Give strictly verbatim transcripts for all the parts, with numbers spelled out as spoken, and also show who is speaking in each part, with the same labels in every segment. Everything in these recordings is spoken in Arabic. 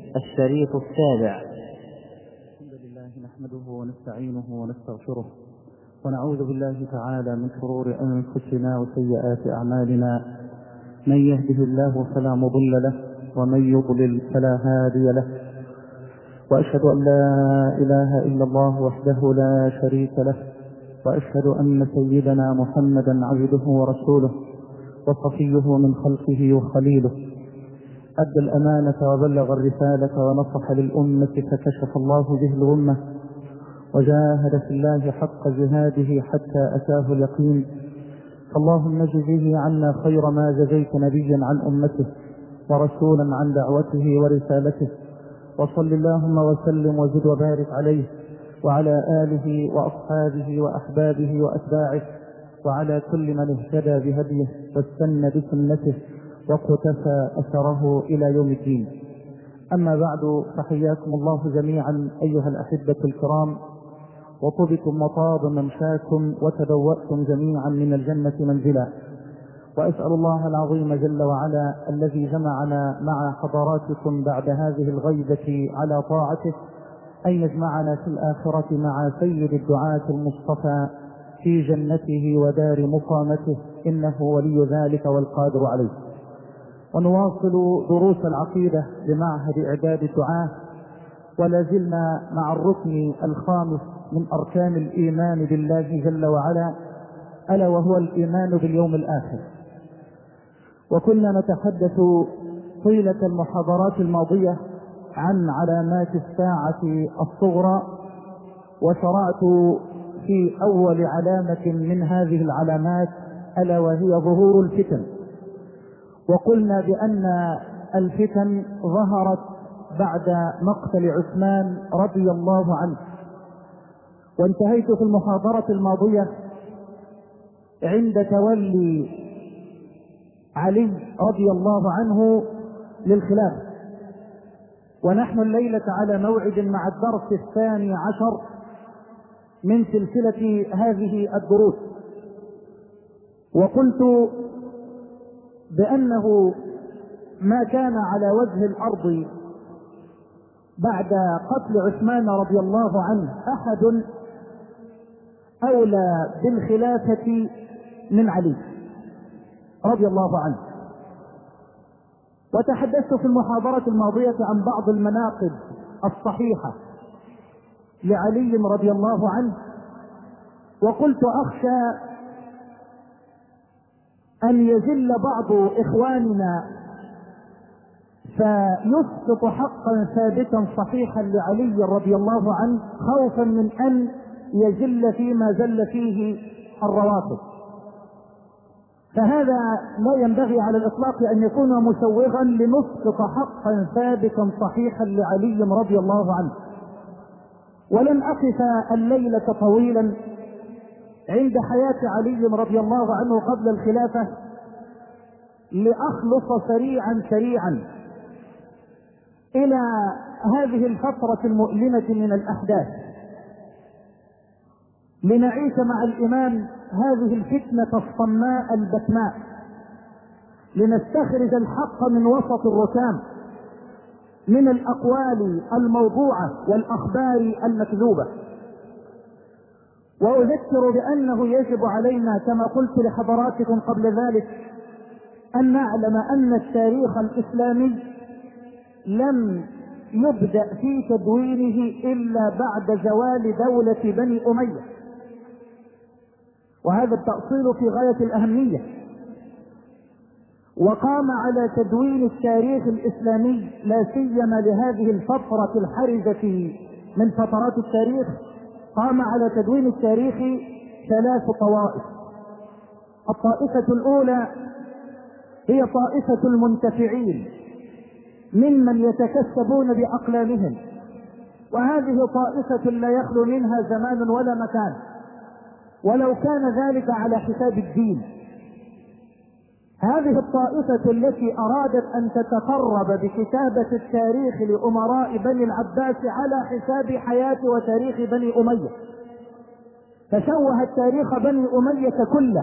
Speaker 1: الشريط السابع.
Speaker 2: الحمد لله نحمده ونستعينه ونستغفره ونعوذ بالله تعالى من شرور أنفسنا وسيئات أعمالنا، من يهده الله فلا مضل له ومن يضلل فلا هادي له، وأشهد أن لا إله إلا الله وحده لا شريك له، وأشهد أن سيدنا محمدا عبده ورسوله وصفيه من خلقه وخليله، أدى الأمانة وبلغ الرسالة ونصح للأمة فكشف الله به الغمة، وجاهد في الله حق جهاده حتى أتاه اليقين. اللهم اجزه عنا خير ما جزيت نبيا عن أمته ورسولا عن دعوته ورسالته، وصل اللهم وسلم وزد وبارك عليه وعلى آله وأصحابه وأحبابه وأتباعه وعلى كل من اهتدى بهديه واستنى بسنته وقتفى أثره إلى يوم الدين. أما بعد، فحياكم الله جميعا أيها الأحبة الكرام، وطبتم وطاب ممشاكم وتبوأتم جميعا من الجنة منزلا، وأسأل الله العظيم جل وعلا الذي جمعنا مع حضراتكم بعد هذه الغيبة على طاعته أن يجمعنا في الآخرة مع سيد الدعاة المصطفى في جنته ودار مقامته، إنه ولي ذلك والقادر عليه. ونواصل دروس العقيدة بمعهد إعداد الدعاة، ولا زلنا مع الركن الخامس من أركان الإيمان بالله جل وعلا، ألا وهو الإيمان باليوم الآخر. وكنا نتحدث طيلة المحاضرات الماضية عن علامات الساعة الصغرى، وشرعت في أول علامة من هذه العلامات ألا وهي ظهور الفتن، وقلنا بأن الفتن ظهرت بعد مقتل عثمان رضي الله عنه. وانتهيت في المحاضرة الماضية عند تولي علي رضي الله عنه للخلافة، ونحن الليلة على موعد مع الدرس الثاني عشر من سلسلة هذه الدروس. وقلت بأنه ما كان على وجه الأرض بعد قتل عثمان رضي الله عنه أحد أولى بالخلافة من علي رضي الله عنه. وتحدثت في المحاضرة الماضية عن بعض المناقب الصحيحة لعلي رضي الله عنه، وقلت أخشى أن يزل بعض إخواننا فيسقط حقا ثابتا صحيحا لعلي رضي الله عنه، خوفا من أن يزل فيما زل فيه الروافض. فهذا لا ينبغي على الإطلاق أن يكون مسوغا لنسقط حقا ثابتا صحيحا لعلي رضي الله عنه. ولن أقف الليلة طويلا عند حياة علي رضي الله عنه قبل الخلافة لأخلص سريعا سريعا إلى هذه الفترة المؤلمة من الأحداث، لنعيش مع الإمام هذه الفتنة الصماء البكماء، لنستخرج الحق من وسط الركام من الأقوال الموضوعة والأخبار المكذوبة. وأذكر بأنه يجب علينا كما قلت لحضراتكم قبل ذلك أن نعلم أن التاريخ الإسلامي لم يبدأ في تدوينه إلا بعد زوال دولة بني أمية، وهذا التأصيل في غاية الأهمية. وقام على تدوين التاريخ الإسلامي لا سيما لهذه الفترة الحرجة من فترات التاريخ، قام على تدوين التاريخ ثلاث طوائف. الطائفة الأولى هي طائفة المنتفعين ممن يتكسبون بأقلامهم، وهذه طائفة لا يخلو منها زمان ولا مكان، ولو كان ذلك على حساب الدين. هذه الطائفة التي أرادت أن تتقرب بكتابة التاريخ لأمراء بني العباس على حساب حياة وتاريخ بني أمية، فشوهت تاريخ بني أمية كله.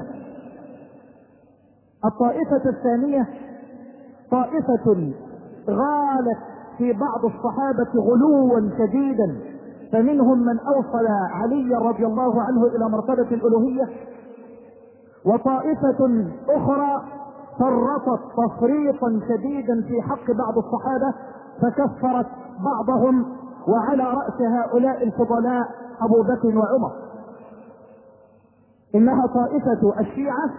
Speaker 2: الطائفة الثانية طائفة غالت
Speaker 1: في بعض الصحابة غلوا شديدا، فمنهم من أوصل علي رضي الله عنه إلى مرتبة الألوهية، وطائفة أخرى فرطت تفريطا شديدا في حق بعض الصحابة فكفرت بعضهم، وعلى رأس هؤلاء الفضلاء أبو بكر وعمر. إنها طائفة الشيعة،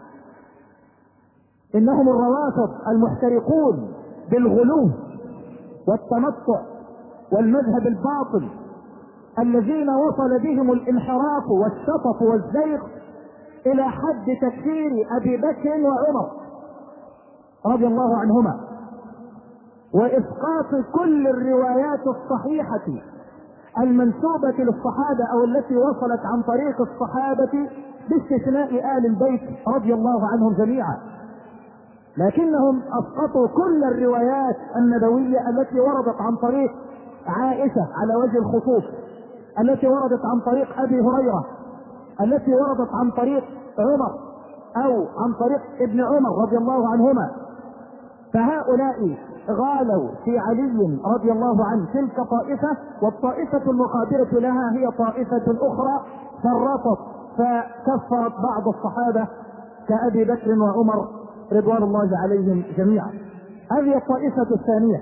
Speaker 1: إنهم الروافض المحترقون بالغلو والتنطع والمذهب الباطل، الذين وصل بهم الانحراف والشطط والزيغ إلى حد تكفير أبي بكر وعمر رضي الله عنهما، وإسقاط كل الروايات الصحيحة المنسوبة للصحابة أو التي وصلت عن طريق الصحابة باستثناء آل البيت رضي الله عنهم جميعا. لكنهم أسقطوا كل الروايات النبوية التي وردت عن طريق عائشة على وجه الخصوص، التي وردت عن طريق أبي هريرة، التي وردت عن طريق عمر أو عن طريق ابن عمر رضي الله عنهما. فهؤلاء غالوا في علي رضي الله عنه تلك طائفة، والطائفة المقابلة لها هي طائفة أخرى فرطت فكفرت بعض الصحابة كأبي بكر وعمر رضوان الله عليهم جميعا. هذه الطائفة الثانية.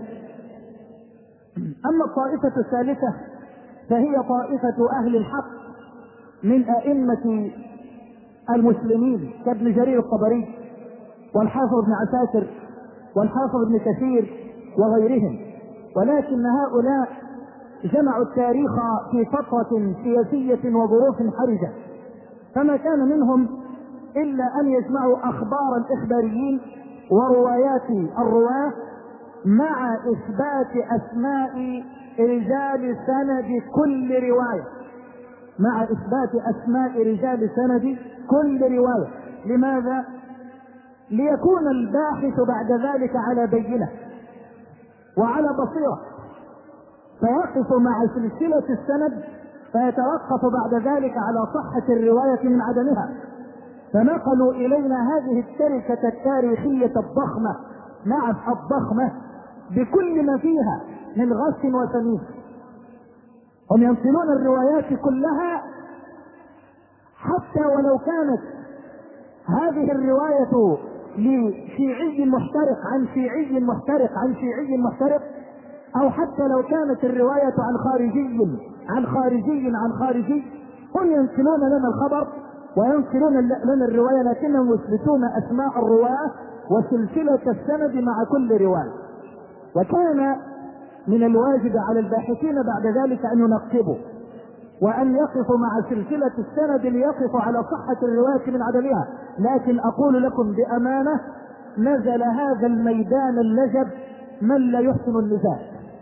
Speaker 1: أما الطائفة الثالثة فهي طائفة أهل الحق من أئمة المسلمين كابن جرير الطبري والحافظ بن عساكر والحافظ ابن كثير وغيرهم، ولكن هؤلاء جمعوا التاريخ في فترة سياسية وظروف حرجة، فما كان منهم إلا أن يجمعوا أخبار الإخباريين وروايات الرواة مع إثبات أسماء رجال سند كل رواية، مع إثبات أسماء رجال سند كل رواية. لماذا؟ ليكون الباحث بعد ذلك على بينة وعلى بصيرة، فيقف مع سلسلة السند فيتوقف بعد ذلك على صحة الرواية من عدمها. فنقلوا إلينا هذه التركة التاريخية الضخمة، نعم الضخمة بكل ما فيها من غش وتمييز. هم ينقلون الروايات كلها حتى ولو كانت هذه الرواية لشيعي محترق عن شيعي محترق عن شيعي محترق، أو حتى لو كانت الرواية عن خارجي عن خارجي عن خارجي، هم ينقلون لنا الخبر وينقلون لنا الرواية، لكنهم يثبتون أسماء الرواة وسلسلة السند مع كل رواية. وكان من الواجب على الباحثين بعد ذلك أن ينقبوا وأن يقفوا مع سلسلة السند ليقفوا على صحة الرواية من عدمها. لكن أقول لكم بأمانة، نزل هذا الميدان اللجب من لا يحسن النزاع،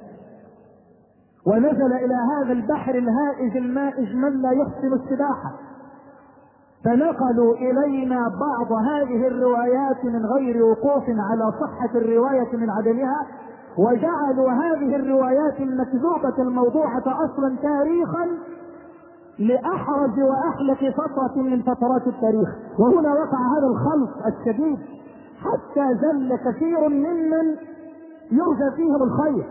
Speaker 1: ونزل إلى هذا البحر الهائج المائج من لا يحسن السباحة، فنقلوا إلينا بعض هذه الروايات من غير وقوف على صحة الرواية من عدمها، وجعلوا هذه الروايات المكذوبة الموضوعة أصلا تاريخا لأحرج وأحلك فترة من فترات التاريخ. وهنا وقع هذا الخلط الشديد حتى زل كثير ممن يرجى فيهم الخير،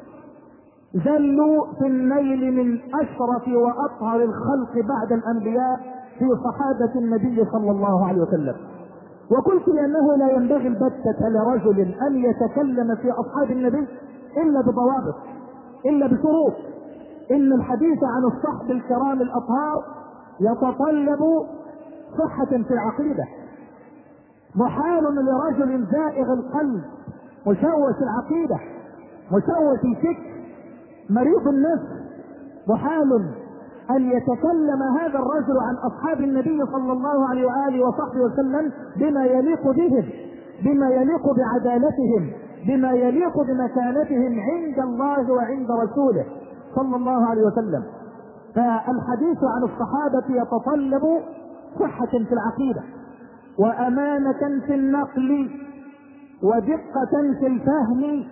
Speaker 1: زلوا في النيل من أشرف وأطهر الخلق بعد الأنبياء في صحابة النبي صلى الله عليه وسلم. وقلت لأنه لا ينبغي البتة لرجل أن يتكلم في أصحاب النبي إلا بضوابط، إلا بشروط. إن الحديث عن الصحب الكرام الأطهار يتطلب صحة في العقيدة. محال لرجل زائغ القلب مشوش العقيدة مشوش الفكر مريض النفس، محال أن يتكلم هذا الرجل عن أصحاب النبي صلى الله عليه وآله وصحبه وسلم بما يليق بهم، بما يليق بعدالتهم، بما يليق بمكانتهم عند الله وعند رسوله صلى الله عليه وسلم. فالحديث عن الصحابة يتطلب صحة في العقيدة، وأمانة في النقل، ودقة في الفهم،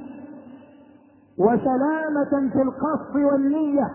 Speaker 1: وسلامة في القصد والنية،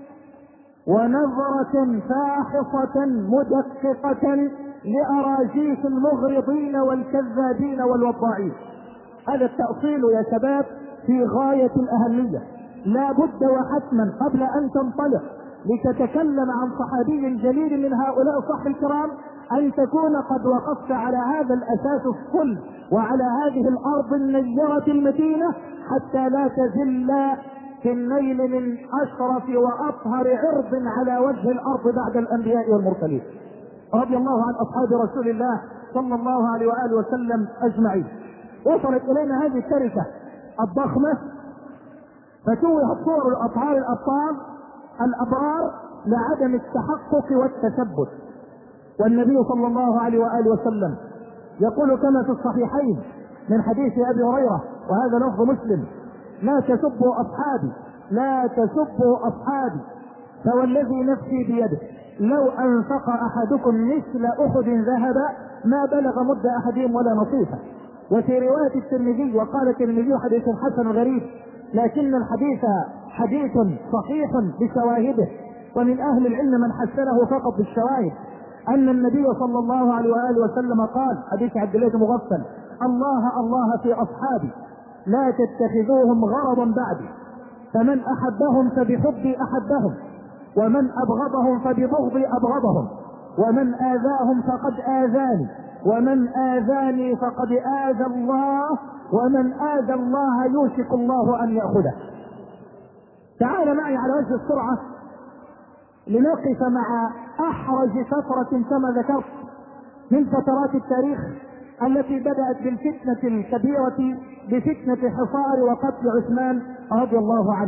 Speaker 1: ونظرة فاحصة مدققة لأراجيف المغرضين والكذابين والوضاعين. هذا التأصيل يا شباب في غاية الأهمية. لا بد وحتما قبل أن تنطلق لتتكلم عن صحابي جليل من هؤلاء الصحابة الكرام أن تكون قد وقفت على هذا الأساس الصلب وعلى هذه الأرض النيرة المتينة حتى لا تزل في النيل من أشرف وأطهر عرض على وجه الأرض بعد الأنبياء والمرسلين. رضي الله عن أصحاب رسول الله صلى الله عليه وآله وسلم أجمعين. وصلت إلينا هذه التركة الضخمة فتوهت صور الأطهار الأبطال الأبرار لعدم التحقق والتثبت. والنبي صلى الله عليه وآله وسلم يقول كما في الصحيحين من حديث أبي هريرة وهذا لفظ مسلم: لا تسبوا أصحابي لا تسبوا أصحابي فوالذي نفسي بيده لو أنفق أحدكم مثل أحد ذهبا ما بلغ مد أحدهم ولا نصيفه. وفي رواية الترمذي وقال الترمذي حديث حسن غريب لكن الحديث حديث صحيح بشواهده، ومن أهل العلم من حسنه فقط بالشواهد، أن النبي صلى الله عليه وآله وسلم قال حديث عبد الله بن مغفل: الله الله في أصحابي لا تتخذوهم غرضا بعدي، فمن أحبهم فبحبي أحبهم، ومن أبغضهم فببغضي أبغضهم، ومن آذاهم فقد آذاني، ومن آذاني فقد آذى الله، ومن آذى الله يوشك الله أن يأخذه. تعال معي على وجه السرعة لنقف مع أحرج فترة كما ذكرت من فترات التاريخ التي بدأت بالفتنة الكبيرة بفتنة حصار وقتل عثمان رضي الله عنه.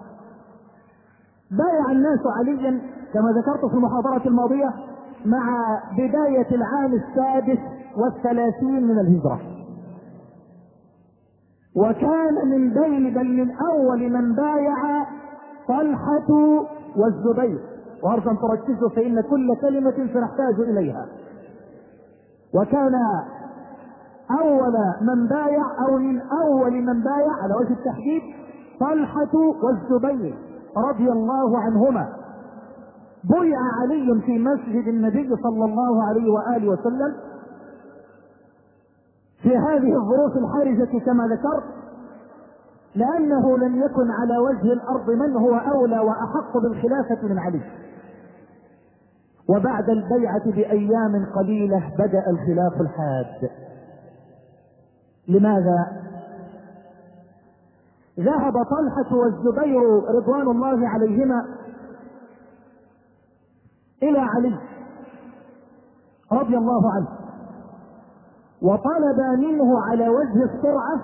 Speaker 1: بايع الناس عليا كما ذكرت في المحاضرة الماضية مع بداية العام السادس والثلاثين من الهجرة، وكان من بين بل من أول من بايع طلحة والزبير، وأرجو أن تركزوا فإن كل كلمة سنحتاج إليها. وكان أول من بايع أو من أول من بايع على وجه التحديد طلحة والزبير رضي الله عنهما. بيع علي في مسجد النبي صلى الله عليه وآله وسلم في هذه الظروف الحرجة كما ذكرت، لأنه لم يكن على وجه الأرض من هو أولى وأحق بالخلافة من علي. وبعد البيعة بأيام قليلة بدأ الخلاف الحاد. لماذا؟ ذهب طلحة والزبير رضوان الله عليهما إلى علي رضي الله عنه وطلب منه على وجه السرعة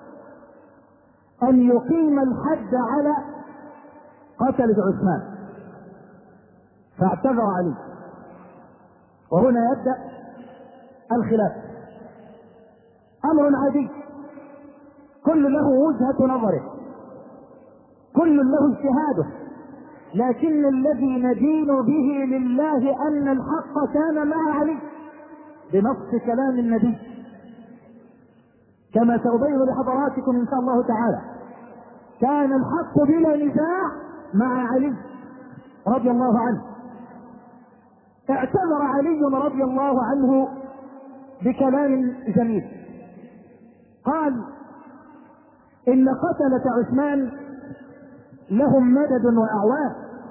Speaker 1: أن يقيم الحد على قتلة عثمان، فاعتذر علي. وهنا يبدأ الخلاف. أمر عادي، كل له وجهة نظره، كل له اجتهاده، لكن الذي ندين به لله أن الحق كان مع علي بنص كلام النبي كما سأبين لحضراتكم إن شاء الله تعالى. كان الحق بلا نزاع مع علي رضي الله عنه. اعتذر علي رضي الله عنه بكلام جميل، قال: إن قتلة عثمان لهم مدد وأعوان،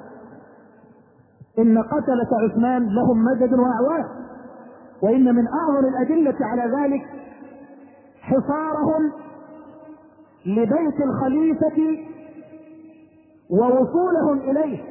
Speaker 1: إن قتلة عثمان لهم مدد وأعوان، وإن من أعظم الأدلة على ذلك حصارهم لبيت الخليفة ووصولهم إليه،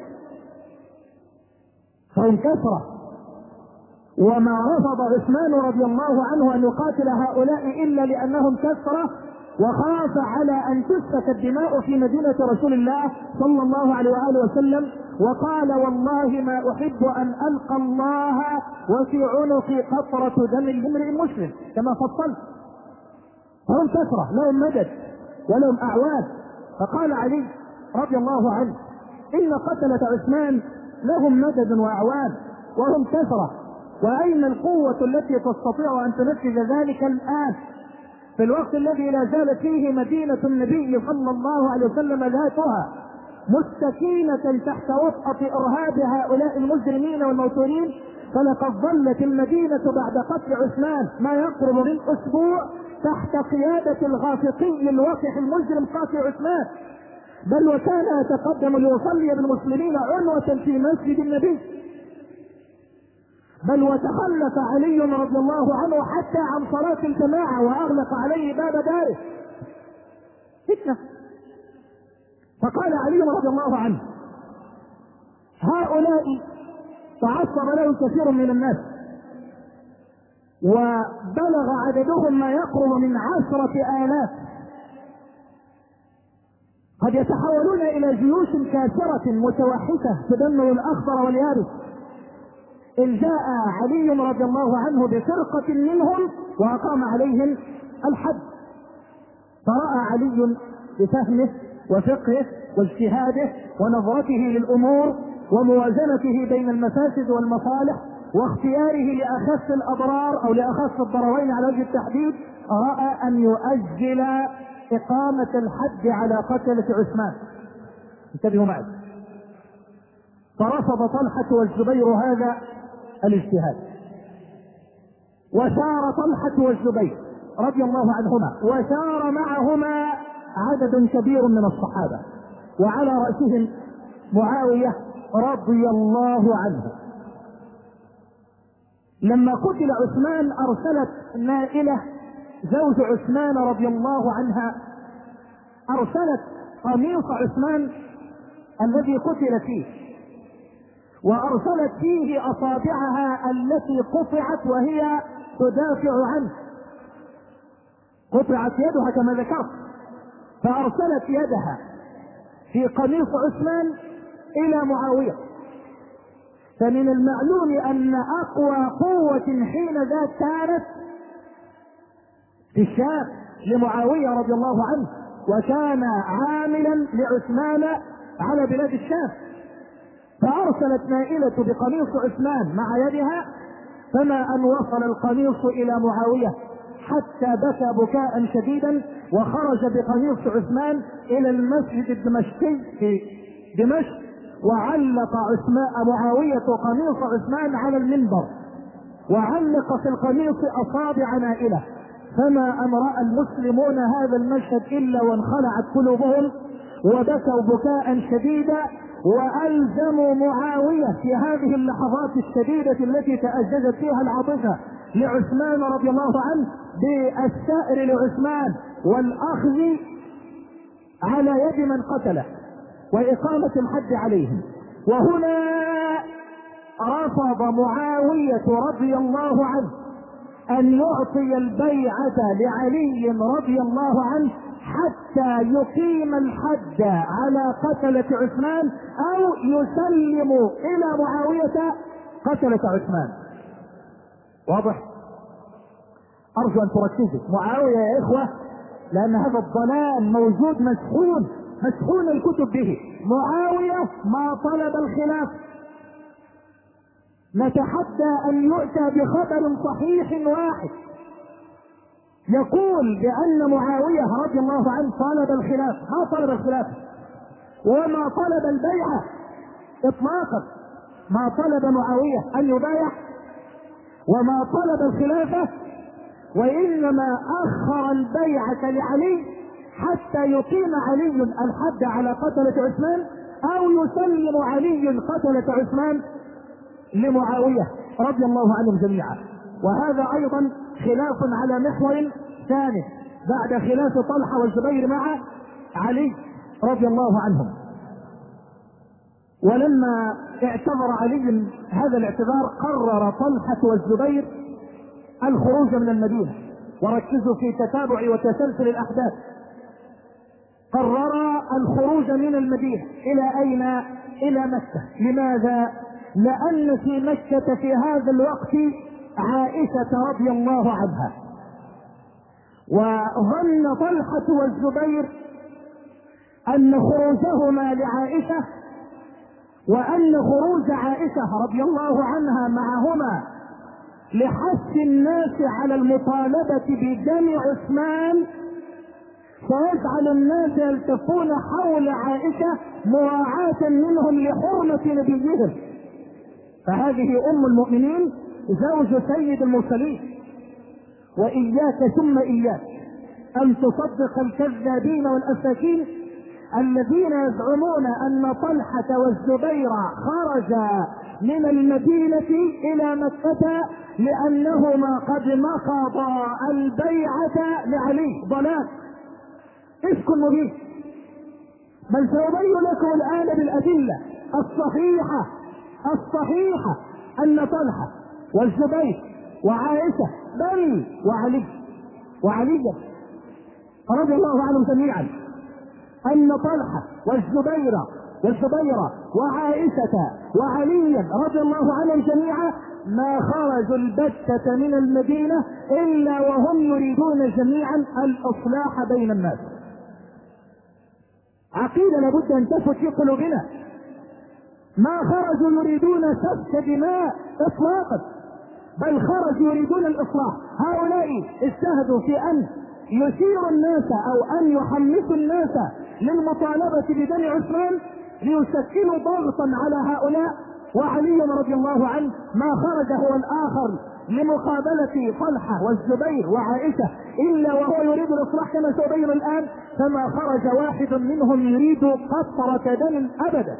Speaker 1: فهم كثرة. وما رفض عثمان رضي الله عنه أن يقاتل هؤلاء إلا لأنهم كثرة، وخاف على أن تسفك الدماء في مدينة رسول الله صلى الله عليه وآله وسلم، وقال: والله ما أحب أن ألقى الله وفي عنقي قطرة دم لامرئ مسلم، كما فصلت. فهم كثرة لهم مدد ولهم أعوان. فقال علي رضي الله عنه: إن قتلة عثمان لهم مدد وأعوان وهم كثرة، وأين القوة التي تستطيع أن تنفذ ذلك الآن في الوقت الذي لا زالت فيه مدينة النبي صلى الله عليه وسلم ذاتها مستكينة تحت وطأة إرهاب هؤلاء المجرمين والموتورين؟ فلقد ظلت المدينة بعد قتل عثمان ما يقرب من أسبوع تحت قيادة الغافقي الوقح المجرم قاسي عثمان، بل وكان يتقدم ليصلي بالمسلمين عنوة في مسجد النبي، بل وتخلف علي رضي الله عنه حتى عن صلاة الجماعة وأغلق عليه باب داره فتنة. فقال علي رضي الله عنه: هؤلاء تعصب لهم كثير من الناس وبلغ عددهم ما يقرب من عشرة آلاف، قد يتحولون إلى جيوش كاسرة متوحشة تدمر الأخضر واليابس. إذ جاء علي رضي الله عنه بفرقة منهم وأقام عليهم الحد، فرأى علي بفهمه وفقهه واجتهاده ونظرته للأمور وموازنته بين المفاسد والمصالح واختياره لأخف الأضرار أو لأخف الضررين على وجه التحديد، رأى أن يؤجل إقامة الحد على قتلة عثمان. انتبهوا معي. فرفض طلحة والزبير هذا الاجتهاد، وسار طلحة والزبير رضي الله عنهما، وسار معهما عدد كبير من الصحابة، وعلى رأسهم معاوية رضي الله عنه. لما قتل عثمان أرسلت نائلة زوج عثمان رضي الله عنها، أرسلت قميص عثمان الذي قتل فيه، وأرسلت فيه أصابعها التي قطعت وهي تدافع عنه، قطعت يدها كما ذكرت، فأرسلت يدها في قميص عثمان إلى معاوية. فمن المعلوم أن أقوى قوة حين ذاك كانت في الشام لمعاوية رضي الله عنه، وكان عاملا لعثمان على بلاد الشام. فأرسلت نائلة بقميص عثمان مع يدها، فما أن وصل القميص إلى معاوية حتى بكى بكاء شديدا، وخرج بقميص عثمان إلى المسجد الدمشقي في دمشق، وعلق عثمان معاوية قميص عثمان على المنبر، وعلق في القميص أصابع نائلة. فما أن رأى المسلمون هذا المشهد إلا وانخلعت قلوبهم وبكوا بكاء شديدا، وألزموا معاوية في هذه اللحظات الشديدة التي تأججت فيها العاطفة لعثمان رضي الله عنه بالثأر لعثمان والأخذ على يد من قتله وإقامة الحد عليهم. وهنا رفض معاوية رضي الله عنه أن يعطي البيعة لعلي رضي الله عنه حتى يقيم الحد على قتلة عثمان أو يسلم إلى معاوية قتلة عثمان. واضح؟ أرجو أن تركزوا. معاوية يا إخوة، لأن هذا الضلال موجود مسحون مسحون الكتب به. معاوية ما طلب الخلاف، نتحدى أن يؤتى بخبر صحيح واحد يقول بأن معاوية رضي الله عنه طلب الخلاف. ما طلب الخلاف وما طلب البيعة إطلاقا. ما طلب معاوية أن يبايع وما طلب الخلافة، وإنما أخر البيعة لعلي حتى يقيم علي الحد على قتلة عثمان أو يسلم علي قتلة عثمان لمعاوية رضي الله عنهم جميعا. وهذا أيضا خلاف على محور ثاني بعد خلاف طلحة والزبير مع علي رضي الله عنهم. ولما اعتبر علي هذا الاعتبار قرر طلحة والزبير الخروج من المدينة. وركزوا في تتابع وتسلسل الأحداث. قرر الخروج من المدينة إلى أين؟ إلى مكة. لماذا؟ لأن في مكة في هذا الوقت عائشة رضي الله عنها، وظن طلحة والزبير أن خروجهما لعائشة وأن خروج عائشة رضي الله عنها معهما لحث الناس على المطالبة بدم عثمان سيجعل الناس يلتفون حول عائشة مراعاة منهم لحرمة نبيهم. فهذه أم المؤمنين زوج سيد المرسلين، وإياك ثم إياك ان تصدق الكذابين والافاكين الذين يزعمون ان طلحة والزبير خرجا من المدينة الى مكة لانهما قد نقضا البيعة لعلي. ضلال، افك مبين. بل سأبين لكم الآن بالأدلة الصحيحة الصحيحة أن طلحة والزبير وعائشة بل وعلي وعلي رضي الله عنهم جميعا، أن طلحة والزبير والزبير وعائشة وعليا رضي الله عنهم جميعا ما خرجوا البتة من المدينة إلا وهم يريدون جميعا الإصلاح بين الناس. عقيدة لابد أن تثبت في قلوبنا. ما خرجوا يريدون سفك دماء إطلاقا، بل خرجوا يريدون الإصلاح. هؤلاء اجتهدوا في أن يثيروا الناس أو أن يحمسوا الناس للمطالبة بدم عثمان ليشكلوا ضغطا على هؤلاء. وعلي رضي الله عنه ما خرج هو الآخر لمقابلة طلحة والزبير وعائشة إلا وهو يريد الإصلاح كما سأبين الآن. فما خرج واحد منهم يريد قطرة دم أبدا.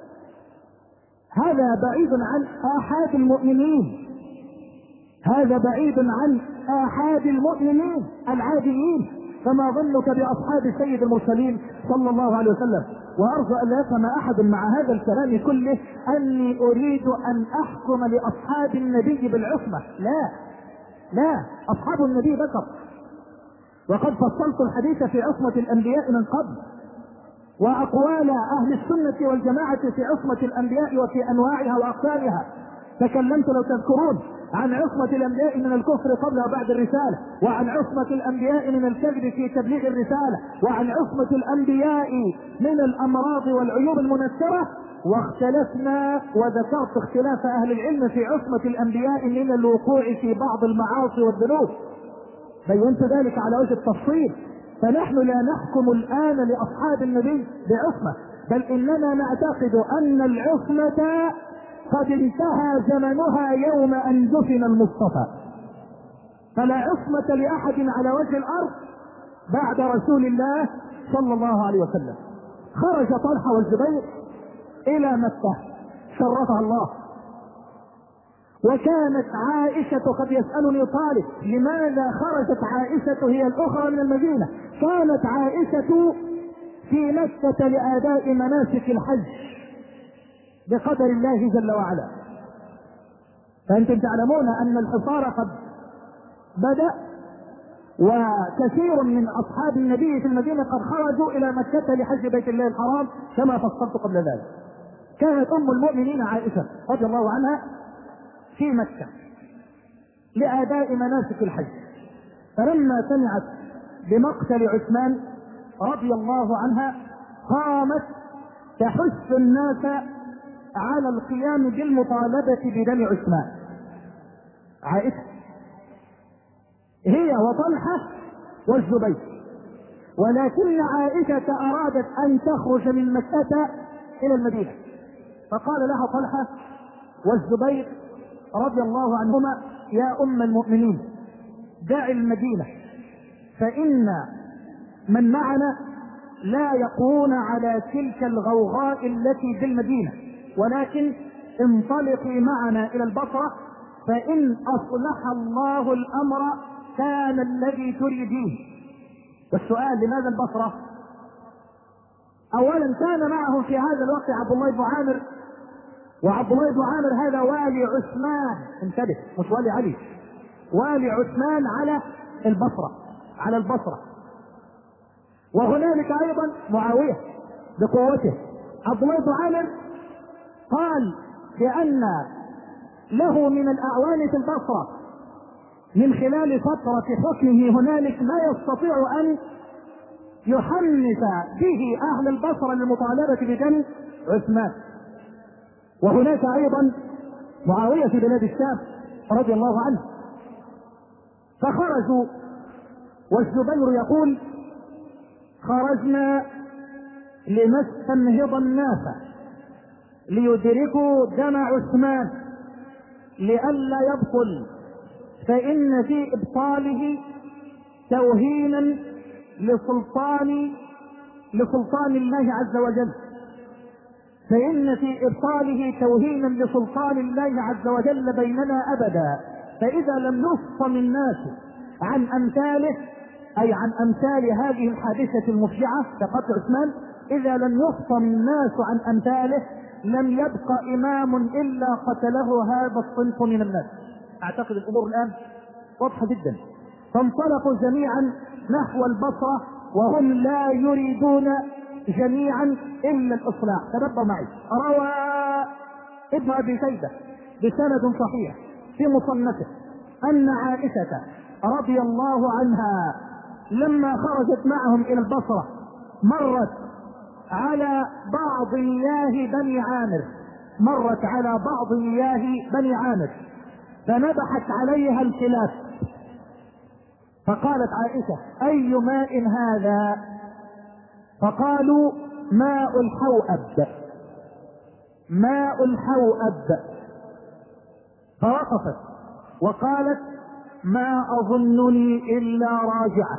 Speaker 1: هذا بعيد عن آحاد المؤمنين، هذا بعيد عن آحاد المؤمنين العاديين. فما ظنك بأصحاب سيد المرسلين صلى الله عليه وسلم؟ وأرجو أن لا يفهم أحد مع هذا الكلام كله أني أريد أن أحكم لأصحاب النبي بالعصمة. لا لا، أصحاب النبي بشر، وقد فصلت الحديث في عصمة الأنبياء من قبل، وأقوال أهل السنة والجماعة في عصمة الأنبياء وفي أنواعها وأقسامها. تكلمت لو تذكرون عن عصمة الأنبياء من الكفر قبل وبعد الرسالة، وعن عصمة الأنبياء من الكذب في تبليغ الرسالة، وعن عصمة الأنبياء من الأمراض والعيوب المنكرة. واختلفنا وذكرت اختلاف أهل العلم في عصمة الأنبياء من الوقوع في بعض المعاصي والذنوب، بينت ذلك على وجه التفصيل. فنحن لا نحكم الآن لأصحاب النبي بعصمة، بل إننا نعتقد أن العصمة قد انتهى زمنها يوم أن دفن المصطفى، فلا عصمة لأحد على وجه الأرض بعد رسول الله صلى الله عليه وسلم. خرج طلحة والزبير إلى مكة شرفها الله. وكانت عائشة، قد يسألني طالب لماذا خرجت عائشة هي الأخرى من المدينة؟ كانت عائشة في مكة لأداء مناسك الحج بقدر الله جل وعلا. فأنتم تعلمون أن الحصار قد بدأ، وكثير من أصحاب النبي في المدينة قد خرجوا إلى مكة لحج بيت الله الحرام كما فصلت قبل ذلك. كانت أم المؤمنين عائشة رضي الله عنها في مكة لأداء مناسك الحج، فلما سمعت بمقتل عثمان رضي الله عنها قامت تحث الناس على القيام بالمطالبة بدم عثمان. عائشة هي وطلحة والزبير، ولكن عائشة أرادت أن تخرج من مكة إلى المدينة، فقال لها طلحة والزبير رضي الله عنهما يا أم المؤمنين دع المدينة، فإن من معنا لا يقوون على تلك الغوغاء التي بالمدينة، ولكن انطلقي معنا إلى البصرة، فإن أصلح الله الأمر كان الذي تريدين. والسؤال لماذا البصرة؟ أولا كان معهم في هذا الوقت عبد الله بن عامر، وعبد الله بن عامر هذا والي عثمان، انتبه مش والي علي، والي عثمان على البصرة على البصرة وهنالك أيضا معاوية بقوته. عبد الله بن عامر قال بأن له من الأعوان في البصرة من خلال فترة حكمه هنالك ما يستطيع أن يحمس به أهل البصرة للمطالبة بدم عثمان. وهناك أيضا معاوية في بلاد الشام رضي الله عنه. فخرجوا، والزبير يقول خرجنا لنستنهض الناس ليدركوا دم عثمان لئلا يبطل، فإن في إبطاله توهينا لسلطان لسلطان الله عز وجل، فإن في إبطاله توهينا لسلطان الله عز وجل بيننا أبدا. فإذا لم يفصم الناس عن أمثاله، أي عن أمثال هذه الحادثة المفجعة كقتل عثمان، إذا لم يفصم الناس عن أمثاله لم يبق إمام إلا قتله هذا الصنف من الناس. أعتقد الأمور الآن واضحة جدا. فانطلقوا جميعا نحو البصرة وهم لا يريدون جميعا إلا الإصلاح. تنبأ معي، روى ابن أبي شيبة بسند صحيح في مصنفه أن عائشة رضي الله عنها لما خرجت معهم إلى البصرة مرت على بعض مياه بني عامر مرت على بعض مياه بني عامر فنبحت عليها الكلاب، فقالت عائشة: أي ماء هذا؟ فقالوا: ماء الحوأب، ماء الحوأب. فوقفت وقالت: ما أظنني إلا راجعة،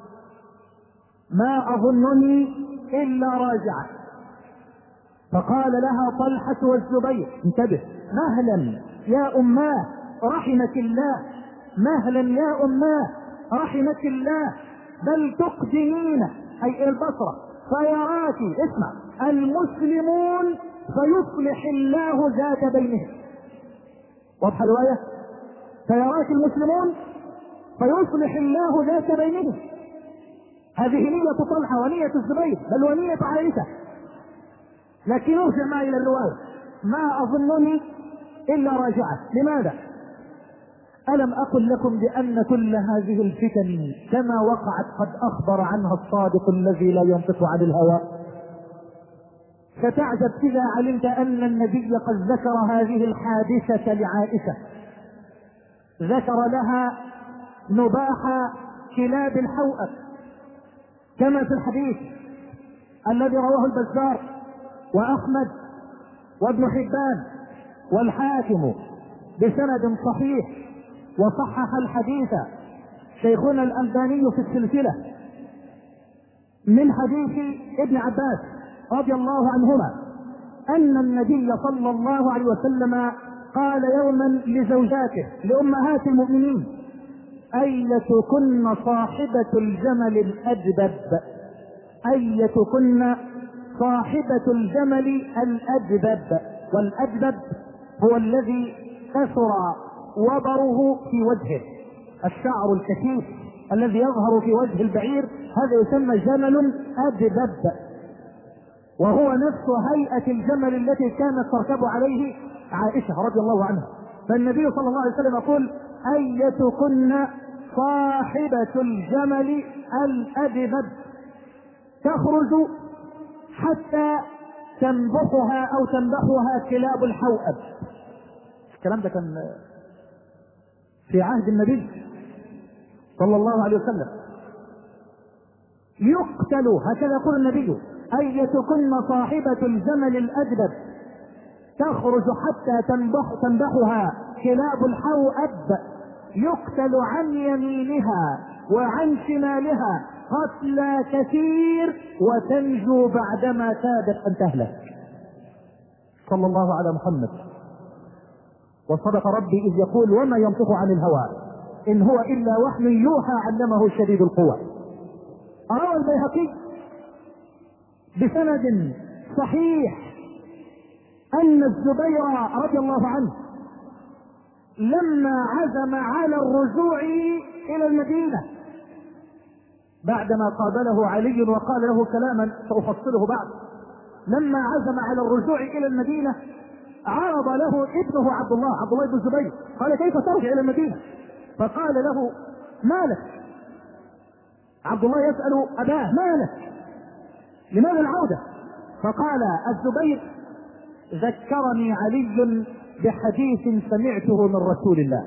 Speaker 1: ما أظنني إلا راجعة. فقال لها طلحة والزبير: انتبه، مهلا يا أماه رحمك الله، مهلا يا أماه رحمك الله، بل تقدمين أي إلى البصرة فيراك، اسمع، المسلمون فيصلح الله ذات بينهم. واضحة الرواية؟ فيراك المسلمون فيصلح الله ذات بينهم. هذه نية طلحة ونية الزبير بل ونية عائشة. لكن ارجع معي الى الرواية: ما اظنني الا راجعة. لماذا؟ ألم أقل لكم بأن كل هذه الفتن كما وقعت قد أخبر عنها الصادق الذي لا ينطق عن الهوى؟ فتعجب إذا علمت أن النبي قد ذكر هذه الحادثة لعائشة، ذكر لها نباح كلاب الحوأب كما في الحديث الذي رواه البزار وأحمد وابن حبان والحاكم بسند صحيح، وصحح الحديث شيخنا الألباني في السلسلة من حديث ابن عباس رضي الله عنهما أن النبي صلى الله عليه وسلم قال يوما لزوجاته لأمهات المؤمنين: أيتكن صاحبة الجمل الأجبب، أيتكن صاحبة الجمل الأجبب. والأجبب هو الذي كثر وبره في وجهه، الشعر الكثيف الذي يظهر في وجه البعير هذا يسمى جمل أجبب، وهو نفس هيئة الجمل التي كانت تركب عليه عائشة رضي الله عنها. فالنبي صلى الله عليه وسلم يقول: أيتكن صاحبة الجمل الأجبب تخرج حتى تنبحها أو تنبحها كلاب الحوأب. الكلام ده كان في عهد النبي صلى الله عليه وسلم. يقتل، هكذا يقول النبي: أيتكن صاحبة الجمل الأجبب تخرج حتى تنبح تنبحها كلاب الحوأب، يقتل عن يمينها وعن شمالها قتلى كثير وتنجو بعدما كادت أن تهلك. صلى الله على محمد. وصدق ربي إذ يقول: وما ينطق عن الهوى إن هو إلا وحي يوحى علمه شديد القوى. روى البيهقي بسند صحيح أن الزبير رضي الله عنه لما عزم على الرجوع إلى المدينة بعدما قابله علي وقال له كلاما سأفصله بعد، لما عزم على الرجوع إلى المدينة عرض له ابنه عبد الله عبد الله بن الزبير، قال: كيف ترجع إلى المدينة؟ فقال له: مالك؟ عبد الله يسأل أباه: مالك؟ لماذا العودة؟ فقال الزبير: ذكرني علي بحديث سمعته من رسول الله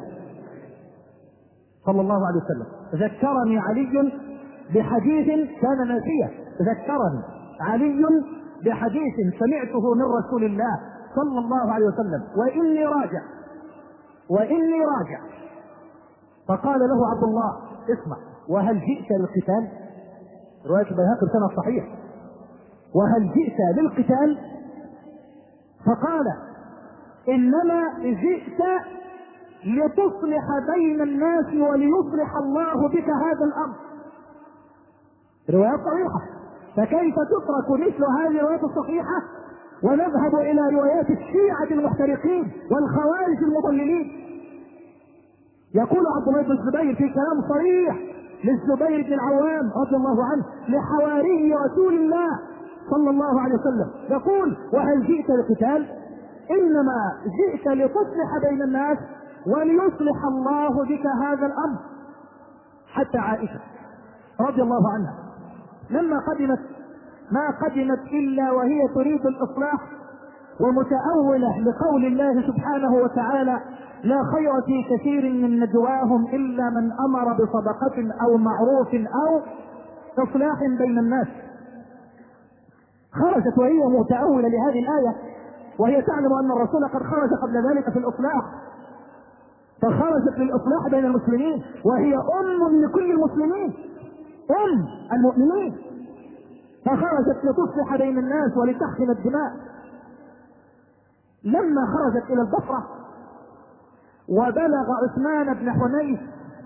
Speaker 1: صلى الله عليه وسلم، ذكرني علي بحديث كان ناسيا، ذكرني علي بحديث سمعته من رسول الله صلى الله عليه وسلم وإني راجع وإني راجع. فقال له عبد الله: اسمع، وهل جئت للقتال؟ رواية البيهقي بسند صحيح. وهل جئت للقتال؟ فقال انما جئت لتصلح بين الناس وليصلح الله بك هذا الامر. روايات صحيحة، فكيف تترك مثل هذه الروايات الصحيحة ونذهب الى روايات الشيعة المحترقين والخوارج المضللين؟ يقول عبد الله بن الزبير في كلام صريح للزبير بن العوام رضي الله عنه لحواري رسول الله صلى الله عليه وسلم، يقول وهل جئت للقتال؟ انما جئت لتصلح بين الناس وليصلح الله بك هذا الامر. حتى عائشة رضي الله عنها لما قدمت ما قدمت الا وهي تريد الاصلاح ومتأولة لقول الله سبحانه وتعالى لا خير في كثير من نجواهم الا من امر بصدقة او معروف او اصلاح بين الناس. خرجت وهي متأولة لهذه الآية وهي تعلم ان الرسول قد خرج قبل ذلك في الاصلاح، فخرجت للاصلاح بين المسلمين وهي ام لكل المسلمين، ام المؤمنين، فخرجت لتصلح بين الناس ولتحقن الدماء. لما خرجت الى البصرة وبلغ عثمان بن حنيف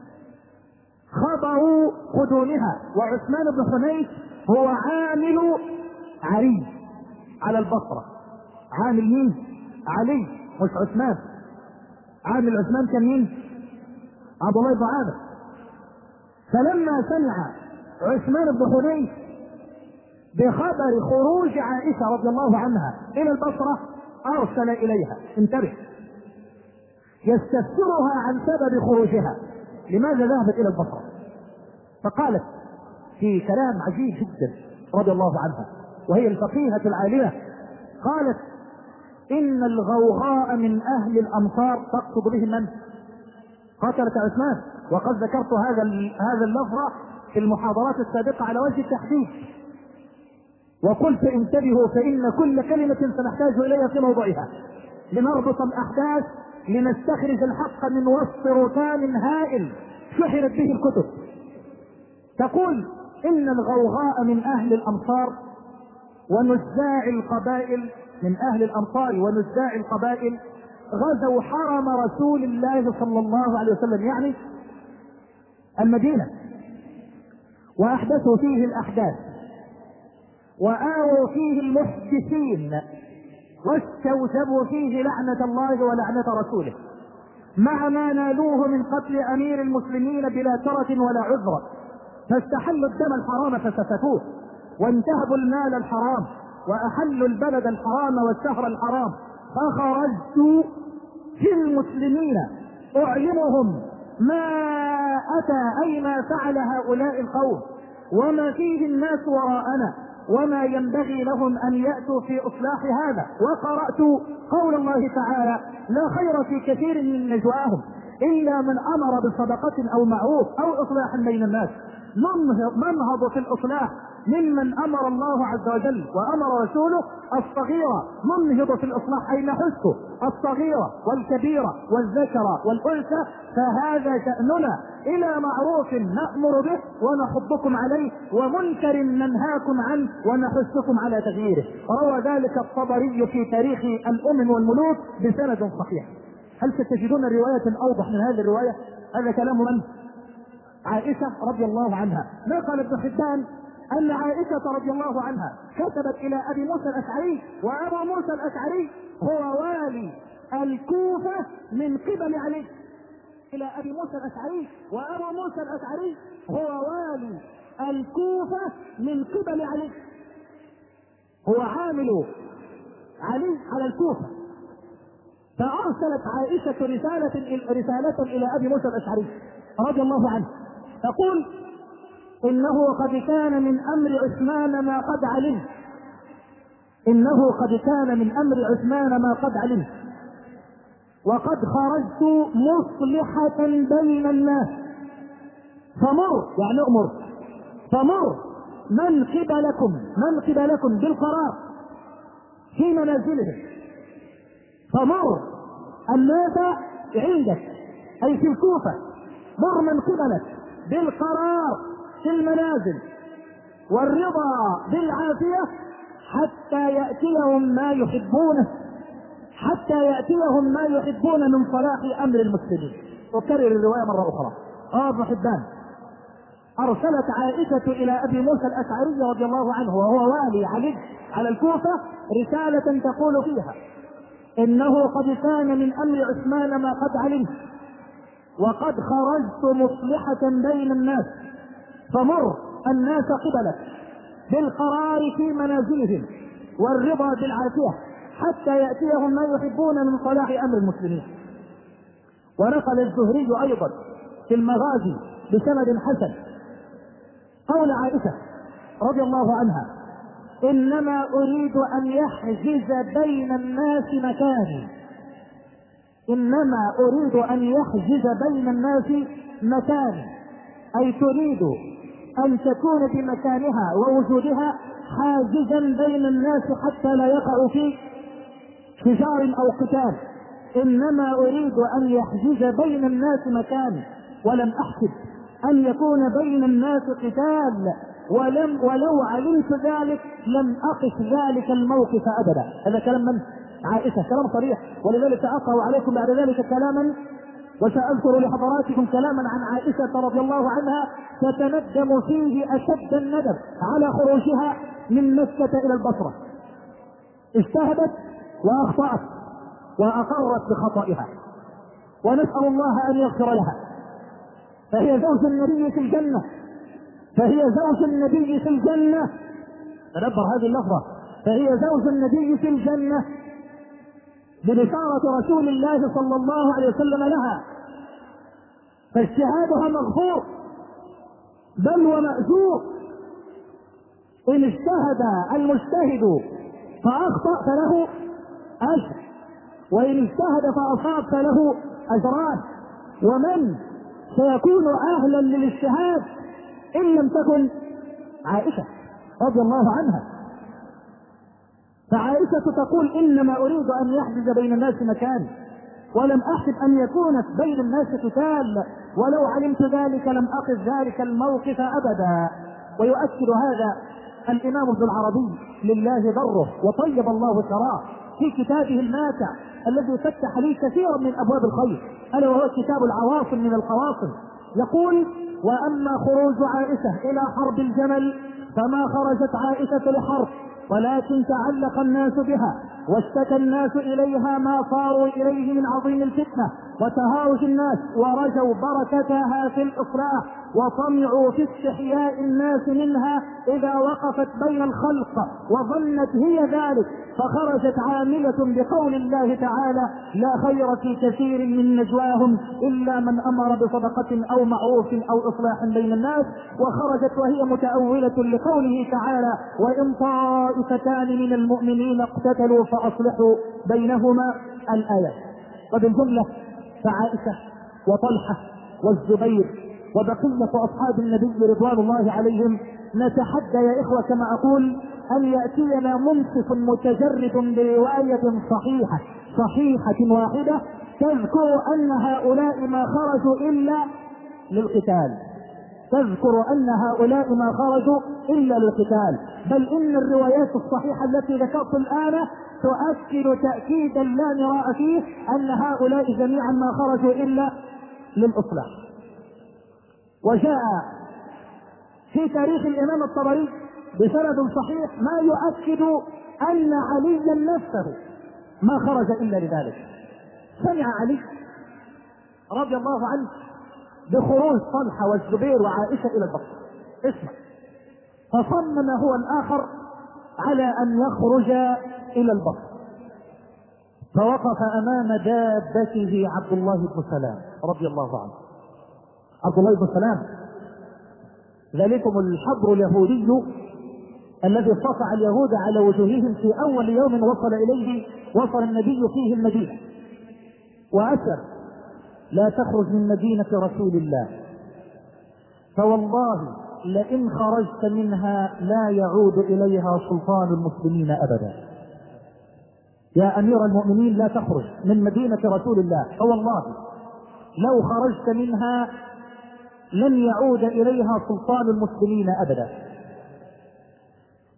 Speaker 1: خبر قدومها، وعثمان بن حنيف هو عامل علي على البصرة. عامل مين؟ علي، مش عثمان. عامل عثمان كان مين؟ عبد الله بن عامر. فلما سمع عثمان بن حنيف بخبر خروج عائشة رضي الله عنها الى البصرة ارسل اليها، انتبه، يستفسرها عن سبب خروجها، لماذا ذهبت الى البصرة؟ فقالت في كلام عجيب جدا رضي الله عنها، وهي الفقيهة العالية، قالت ان الغوغاء من اهل الامصار، تقصد به من؟ قتلت عثمان، وقد ذكرت هذا هذا اللفظ في المحاضرات السابقة على وجه التحديد، وقلت انتبهوا فان كل كلمة سنحتاج اليها في موضعها لنربط الاحداث لنستخرج الحق من وسط ركام هائل شحنت به الكتب. تقول ان الغوغاء من اهل الامصار ونزاع القبائل، من اهل الامصار ونزاع القبائل غزوا حرم رسول الله صلى الله عليه وسلم، يعني المدينة، واحدثوا فيه الاحداث وآووا فيه المحدثين واستوجبوا فيه لعنة الله ولعنة رسوله، مع ما نالوه من قتل امير المسلمين بلا ترة ولا عذر، فاستحلوا الدم الحرام فسفكوه، وانتهبوا المال الحرام، واحلوا البلد الحرام والشهر الحرام، فخرجت في المسلمين اعلمهم ما اتى اي ما فعل هؤلاء القوم وما فيه الناس وراءنا وما ينبغي لهم ان يأتوا في اصلاح هذا. وقرأت قول الله تعالى لا خير في كثير من نجواهم الا من امر بصدقة او معروف او اصلاح بين الناس. ننهض في الاصلاح ممن امر الله عز وجل وامر رسوله، الصغيرة ننهض في الاصلاح اي نحثه، الصغيرة والكبيرة والذكر والانثى، فهذا شأننا، الى معروف نأمر به ونحضكم عليه ومنكر ننهاكم عنه ونحثكم على تغييره. روى ذلك الطبري في تاريخ الامم والملوك بسند صحيح. هل ستجدون رواية اوضح من هذه الرواية؟ هذا كلام من؟ عائشة رضي الله عنها. نقل ابن حبان ان عائشة رضي الله عنها كتبت الى ابي موسى الاشعري، وابو موسى الاشعري هو والي الكوفة من قبل علي. الى ابي موسى الاشعري، وابو موسى الاشعري هو والي الكوفة من قبل علي، هو عامل علي على الكوفة. فارسلت عائشة رسالة رسالة الى ابي موسى الاشعري رضي الله عنه، تقول انه قد كان من امر عثمان ما قد علم، انه قد كان من امر عثمان ما قد علم، وقد خرجت مصلحة بين الناس، فمر يعني امر، فمر من قبلكم من قبلكم بالقرار في منازلهم، فمر الناس عندك اي في الكوفة، مر من قبلك بالقرار في المنازل، والرضا بالعافية حتى يأتيهم ما يحبونه، حتى يأتيهم ما يحبون من صلاح أمر المسلمين. وكرر الرواية مرة أخرى. آه ابن حبان أرسلت عائشة إلى أبي موسى الأشعري رضي الله عنه وهو والي علي على الكوفة رسالة تقول فيها: إنه قد كان من أمر عثمان ما قد علمت، وقد خرجت مصلحة بين الناس، فمر الناس قبلك بالقرار في منازلهم والرضا بالعافية حتى يأتيهم ما يحبون من صلاح أمر المسلمين. ونقل الزهري أيضا في المغازي بسند حسن قول عائشة رضي الله عنها: إنما أريد أن يحجز بين الناس مكاني، إنما أريد أن يحجز بين الناس مكاني، أي تريد أن تكون بمكانها ووجودها حاجزا بين الناس حتى لا يقع في شجار أو قتال. إنما أريد أن يحجز بين الناس مكاني، ولم أحسب أن يكون بين الناس قتال، ولم ولو علمت ذلك لم أقف ذلك الموقف أبدا. هذا كلام من؟ عائشة، كلام صريح. ولذلك سأقرأ عليكم بعد ذلك كلاما وسأذكر لحضراتكم كلاما عن عائشة رضي الله عنها تتندم فيه أشد الندم على خروجها من مكة إلى البصرة. اجتهدت وأخطأت وأقرت بخطئها، ونسأل الله أن يغفر لها. فهي زوج النبي في الجنة، فهي زوج النبي في الجنة. تدبر هذه اللفظة: فهي زوج النبي في الجنة ببشارة رسول الله صلى الله عليه وسلم لها، فاجتهادها مغفور بل ومأجور. إن اجتهد المجتهد فأخطأ فله أجر، وإن اجتهد فأصاب فله أجران. ومن سيكون أهلا للاجتهاد إن لم تكن عائشة رضي الله عنها؟ فعائشة تقول: إنما أريد أن يحجز بين الناس مكان، ولم أحسب أن يكون بين الناس قتال، ولو علمت ذلك لم أقف ذلك الموقف أبدا. ويؤكد هذا الإمام ابن العربي لله ضره وطيب الله ثراه في كتابه الماتع الذي فتح لي كثيرا من أبواب الخير، ألا وهو كتاب العواصم من القواصم. يقول: وأما خروج عائشة إلى حرب الجمل فما خرجت عائشة لحرب، ولكن تعلق الناس بها واشتكى الناس إليها ما صاروا إليه من عظيم الفتنة وتهاوش الناس، ورجوا بركتها في الإصلاح، وطمعوا في استحياء الناس منها إذا وقفت بين الخلق، وظنت هي ذلك، فخرجت عاملة بقول الله تعالى: لا خير في كثير من نجواهم إلا من أمر بصدقة أو معروف أو إصلاح بين الناس. وخرجت وهي متأولة لقوله تعالى: وإن طائفتان من المؤمنين اقتتلوا فأصلحوا بينهما، الآية. وبالجملة فعائشة وطلحة والزبير وبقية أصحاب النبي رضوان الله عليهم نتحدى يا إخوة كما أقول أن يأتينا منصف متجرد برواية صحيحة صحيحة واحدة تذكر أن هؤلاء ما خرجوا إلا للقتال، تذكر أن هؤلاء ما خرجوا إلا للقتال، بل إن الروايات الصحيحة التي ذكرت الآن تؤكد تأكيدا لا مراء فيه أن هؤلاء جميعا ما خرجوا إلا للإصلاح. وجاء في تاريخ الإمام الطبري بسند صحيح ما يؤكد أن عليا نفسه ما خرج إلا لذلك. سمع علي رضي الله عنه بخروج طلحة والزبير وعائشة إلى البصرة، اسمع، فصمم هو الآخر على أن يخرج إلى البصرة، فوقف أمام دابته عبد الله بن سلام رضي الله عنه. عبد الله بن سلام ذلكم الحبر اليهودي الذي صفع اليهود على وجوههم في أول يوم وصل إليه وصل النبي فيه المدينة، وأسر: لا تخرج من مدينة رسول الله، فوالله لئن خرجت منها لا يعود إليها سلطان المسلمين أبدا. يا أمير المؤمنين لا تخرج من مدينة رسول الله، فوالله لو خرجت منها لن يعود إليها سلطان المسلمين أبدا.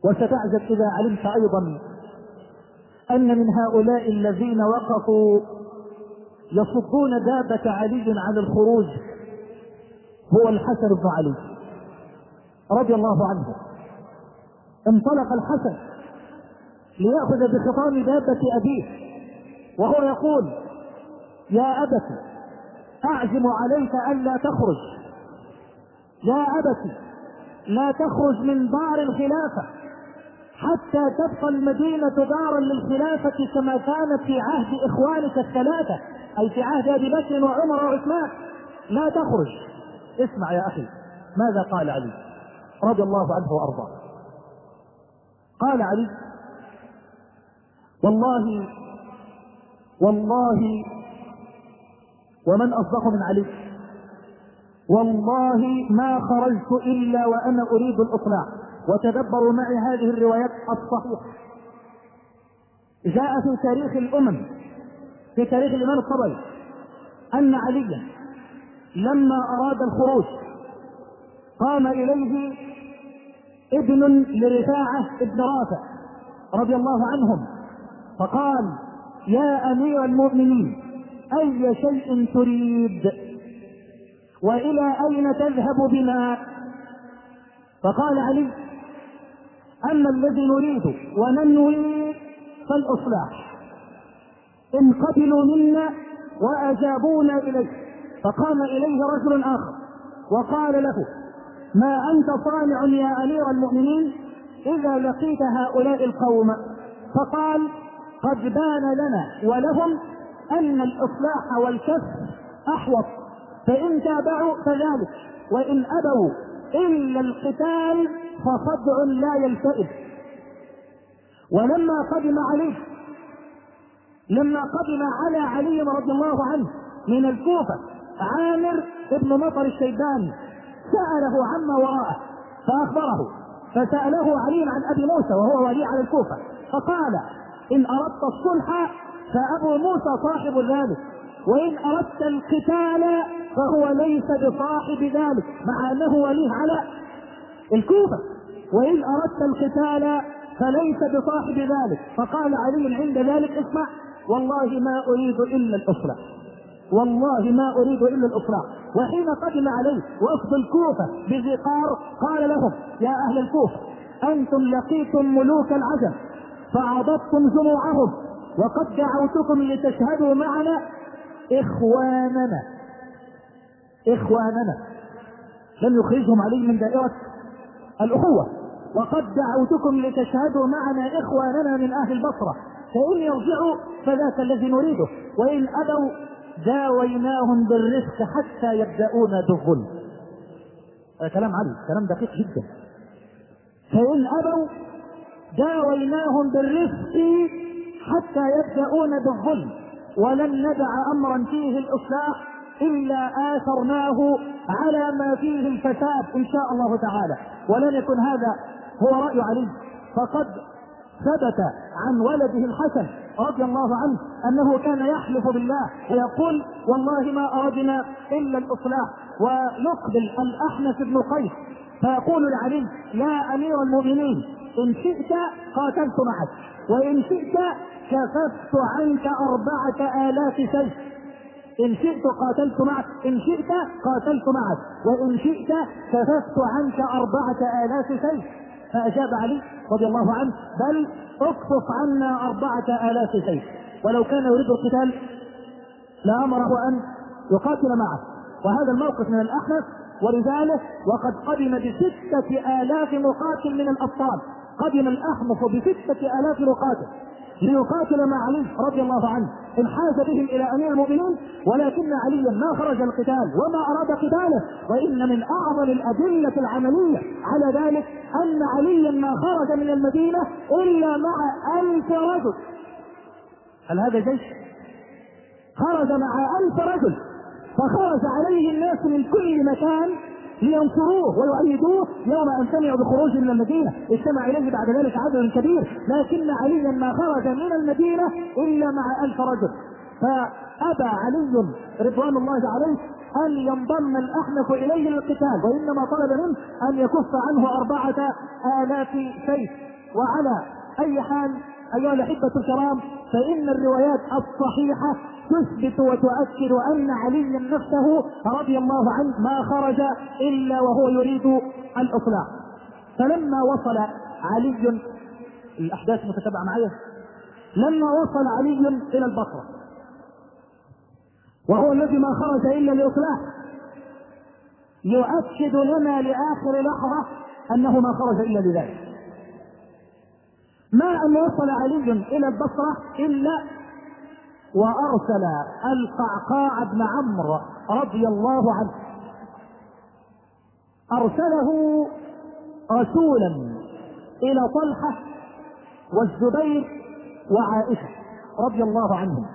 Speaker 1: وستعجب إذا علمت أيضا أن من هؤلاء الذين وقفوا يصدون دابة علي عن الخروج هو الحسن بن علي رضي الله عنه. انطلق الحسن ليأخذ بخطام دابة أبيه وهو يقول: يا أبت أعزم عليك ألا تخرج، يا أبت لا تخرج من دار الخلافة حتى تبقى المدينة دارا للخلافة كما كانت في عهد إخوانك الثلاثة، أي في عهد أبي بكر وعمر وعثمان. لا تخرج. اسمع يا أخي ماذا قال علي رضي الله عنه وأرضاه. قال علي: والله والله ومن أصدق من علي، والله ما خرجت إلا وأنا أريد الإصلاح. وتدبروا معي هذه الروايات الصحيحة. جاء في تاريخ الأمم في تاريخ الإمام الطبري أن عليا لما أراد الخروج قام إليه ابن لرفاعة ابن رافع رضي الله عنهم فقال: يا أمير المؤمنين أي شيء تريد وإلى أين تذهب بنا؟ فقال علي: أما الذي نريد وننوي فالإصلاح، إن قبلوا منا وأجابونا إليه. فقام إليه رجل آخر وقال له: ما أنت صانع يا أمير المؤمنين إذا لقيت هؤلاء القوم؟ فقال: قد بان لنا ولهم أن الإصلاح والكف أحوط، فإن تابعوا فذلك، وإن أبوا إلا القتال فصدع لا يلتئم. ولما قدم علي لما قدم على علي رضي الله عنه من الكوفة عامر ابن مطر الشيباني سأله عما وراءه فأخبره، فسأله علي عن أبي موسى وهو ولي على الكوفة فقال: إن أردت الصلح فأبو موسى صاحب ذلك، وإن أردت القتال فهو ليس بصاحب ذلك، مع أنه وليه على الكوفة، وإن أردت القتال فليس بصاحب ذلك. فقال علي عند ذلك: اسمع، والله ما أريد إلا الإصلاح، والله ما أريد إلا الإصلاح. وحين قدم عليه وفد الكوفة بذقار قال لهم: يا أهل الكوفة، أنتم لقيتم ملوك العجم فعضدتم جموعهم، وقد دعوتكم لتشهدوا معنا إخواننا إخواننا لم يخرجهم علي من دائرة الأخوة، وقد دعوتكم لتشهدوا معنا إخواننا من أهل البصرة، فإن يرجعوا فذاك الذي نريده، وإن أبوا داويناهم بالرزق حتى يبدأون بالظلم. هذا كلام علي، كلام دقيق جدا. فإن أبوا داويناهم بالرزق حتى يبدأون بالظلم، ولن ندع أمرا فيه الإصلاح إلا آثرناه على ما فيه الفساد إن شاء الله تعالى. ولن يكن هذا هو رأي علي، فقد ثبت عن ولده الحسن رضي الله عنه أنه كان يحلف بالله ويقول: والله ما أردنا إلا الإصلاح. ويقبل الأحنف بن قيس فيقول لعلي: يا أمير المؤمنين، إن شئت قاتلت معك، وإن شئت كففت عنك أربعة آلاف سيف. إن شئت قاتلت معك إن شئت قاتلت معك وإن شئت كففت عنك أربعة آلاف سيف. فأجاب علي رضي الله عنه: بل اكفف عنا أربعة آلاف سيف. ولو كان يريد القتال لأمره أن يقاتل معه. وهذا الموقف من الأحنف ورجاله، وقد قدم بستة آلاف مقاتل من الأبطال. قدم الأحنف بستة آلاف مقاتل ليقاتل مع علي رضي الله عنه، انحاز بهم إلى أمير المؤمنين، ولكن عليا ما خرج القتال وما أراد قتاله. وإن من أعظم الأدلة العملية على ذلك أن عليا ما خرج من المدينة إلا مع ألف رجل. هل هذا جيش؟ خرج مع ألف رجل، فخرج عليه الناس من كل مكان لينصروه ويؤيدوه. يوم أن سمعوا بخروج من المدينة اجتمع إليه بعد ذلك عدد كبير، لكن عليا ما خرج من المدينة إلا مع ألف رجل. فأبى علي رضوان الله عليه أن ينضم الأحنف إليه للقتال، وإنما طلب منه أن يكف عنه أربعة آلاف سيف. وعلى أي حال أيها الأحبة الكرام، فإن الروايات الصحيحة تثبت وتؤكد أن علي نفسه رضي الله عنه ما خرج إلا وهو يريد الإصلاح. فلما وصل علي، الأحداث متتبعة معي، لما وصل علي إلى البصرة وهو الذي ما خرج إلا لإصلاح، يؤكد لنا لآخر لحظة أنه ما خرج إلا لذلك. ما أن وصل علي إلى البصرة إلا وأرسل القعقاع بن عمرو رضي الله عنه، أرسله رسولا إلى طلحة والزبير وعائشة رضي الله عنهم.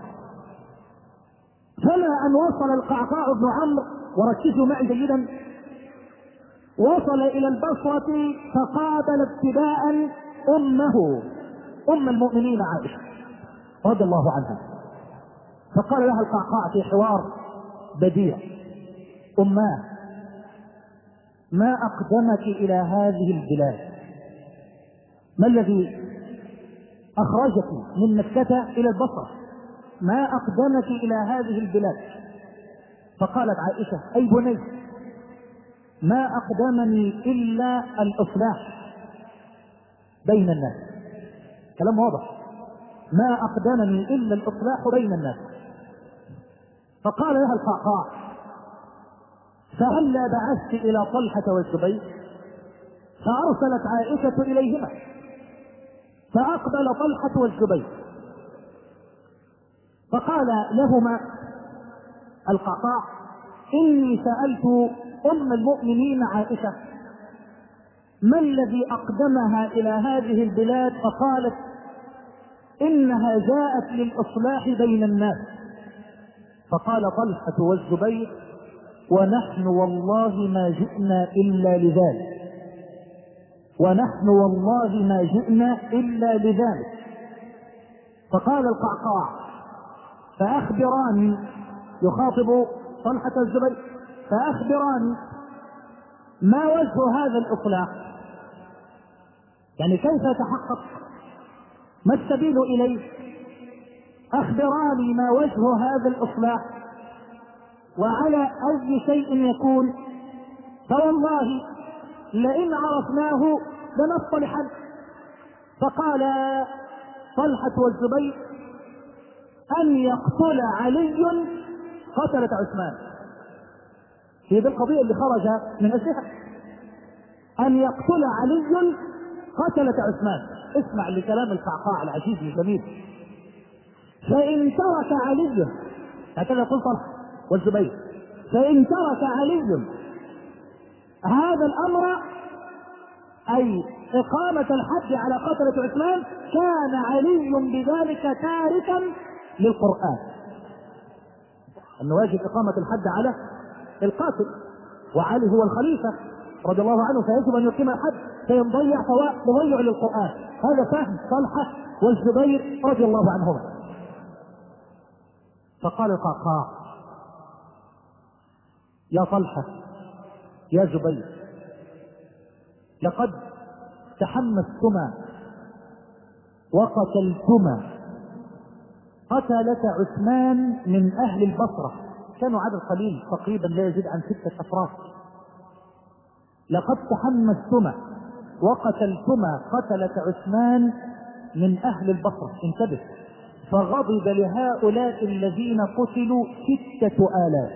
Speaker 1: فما أن وصل القعقاع بن عمرو، وركزوا معي جيدا، وصل إلى البصرة فقابل ابتداء أمه أم المؤمنين عائشة رضي الله عنها، فقال لها القعقاع في حوار بديع: أماه، ما أقدمك إلى هذه البلاد؟ ما الذي أخرجك من مكة إلى البصرة؟ ما أقدمك إلى هذه البلاد؟ فقالت عائشة: أي بني، ما أقدمني إلا الإصلاح بين الناس. كلام واضح، ما أقدمني إلا الإصلاح بين الناس. فقال لها القعقاع: فهلا بعثت إلى طلحة والزبير؟ فأرسلت عائشة إليهما، فأقبل طلحة والزبير، فقال لهما القعقاع: إني سألت أم المؤمنين عائشة ما الذي أقدمها إلى هذه البلاد، فقالت إنها جاءت للإصلاح بين الناس. فقال طلحة والزبير: ونحن والله ما جئنا إلا لذلك، ونحن والله ما جئنا إلا لذلك. فقال القعقاع: فأخبراني، يخاطب طلحة والزبير، فأخبراني ما وجه هذا الإصلاح؟ يعني كيف يتحقق؟ ما السبيل إليه؟ أخبراني ما وجه هذا الإصلاح وعلى أي شيء يكون، فوالله لئن عرفناه لنصطلحن. فقال طلحة والزبير: أن يقتل علي قتلة عثمان. هي دي القضية اللي خرج من أجلها، أن يقتل علي قتلة عثمان. اسمع لكلام القعقاع العجيب الجميل: فإن ترك علي، هكذا يقول طلحة والزبير، فإن ترك علي هذا الأمر، أي إقامة الحد على قتلة عثمان، كان علي بذلك تاركا للقرآن، أنه واجب إقامة الحد على القاتل، وعلي هو الخليفة رضي الله عنه، فيجب أن يقيم الحد، فيضيع سواء مضيع للقرآن. هذا فهم طلحة والزبير رضي الله عنهما. فقال القعقاع: يا طلحة يا زبير، لقد تحمستما وقتلتما قتلة عثمان من أهل البصرة، كانوا عدد قليل تقريبا لا يزيد عن ستة أفراد. لقد تحمستما وقتلتما قتلة عثمان من أهل البصرة، انتبه، فغضب لهؤلاء الذين قتلوا ستة آلاف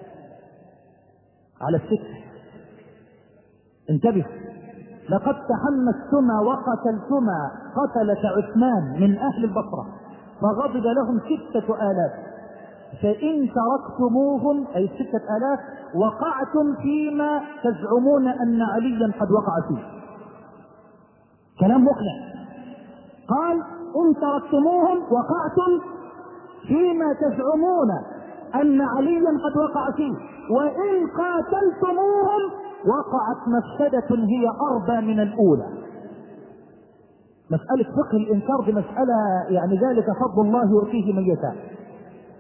Speaker 1: على الستة. انتبه، لقد تحمستما وقتلتما قتلة عثمان من أهل البصرة فغضب لهم ستة آلاف، فإن تركتموهم أي ستة آلاف وقعتم فيما تزعمون أن عليا قد وقع فيه. كلام مقنع. قال: إن تركتموهم وقعتم فيما تزعمون أن عليا قد وقع فيه، وإن قاتلتموهم وقعت مفسدة هي أربى من الأولى. مسألة فقه الإنكار دي مسألة يعني ذلك فضل الله يؤتيه من يشاء.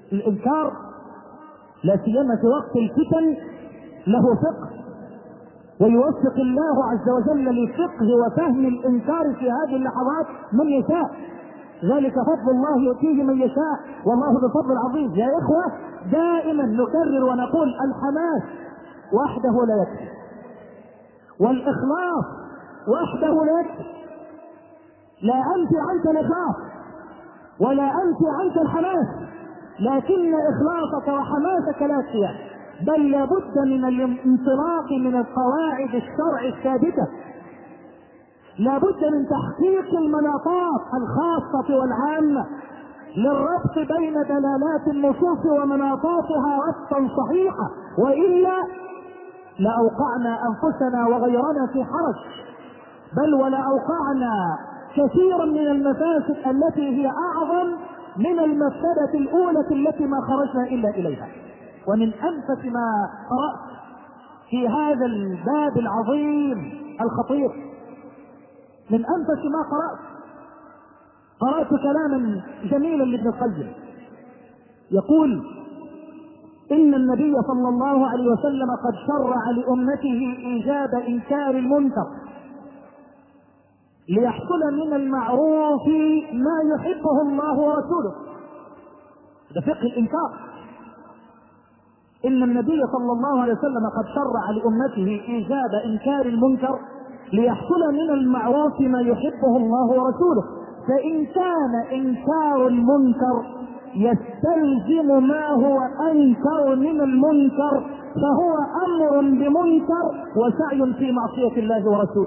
Speaker 1: الإنكار لا سيما في وقت الفتن له فقه، ويوفق الله عز وجل لفقه وفهم الإنكار في هذه اللحظات من يشاء، ذلك فضل الله يؤتيه من يشاء والله بفضل عظيم. يا إخوة دائما نكرر ونقول الحماس وحده لا يكفي، والإخلاص وحده لا يكفي. لا أنفي عنك الإخلاص ولا أنفي عنك الحماس، لكن إخلاصك وحماسك لا يكفيان، بل لابد من الانطلاق من القواعد الشرع الثابتة، لابد من تحقيق المناطات الخاصة والعامة للربط بين دلالات النصوص ومناطاتها ربطا صحيحا، وإلا لأوقعنا أنفسنا وغيرنا في حرج، بل ولأوقعنا كثيرا من المفاسد التي هي أعظم من المفسدة الأولى التي ما خرجنا إلا إليها. ومن أنفس ما قرأت في هذا الباب العظيم الخطير، من أنفس ما قرأت قرأت كلاما جميلا لابن القيم يقول إن النبي صلى الله عليه وسلم قد شرع لأمته إيجاب إنكار المنكر ليحصل من المعروف ما يحبه الله ورسوله. هذا فقه الإنكار. إن النبي صلى الله عليه وسلم قد شرع لأمته إيجاب إنكار المنكر ليحصل من المعروف ما يحبه الله ورسوله، فإن كان إنكار المنكر يستلزم ما هو أنكر من المنكر فهو أمر بمنكر وسعي في معصية الله ورسوله.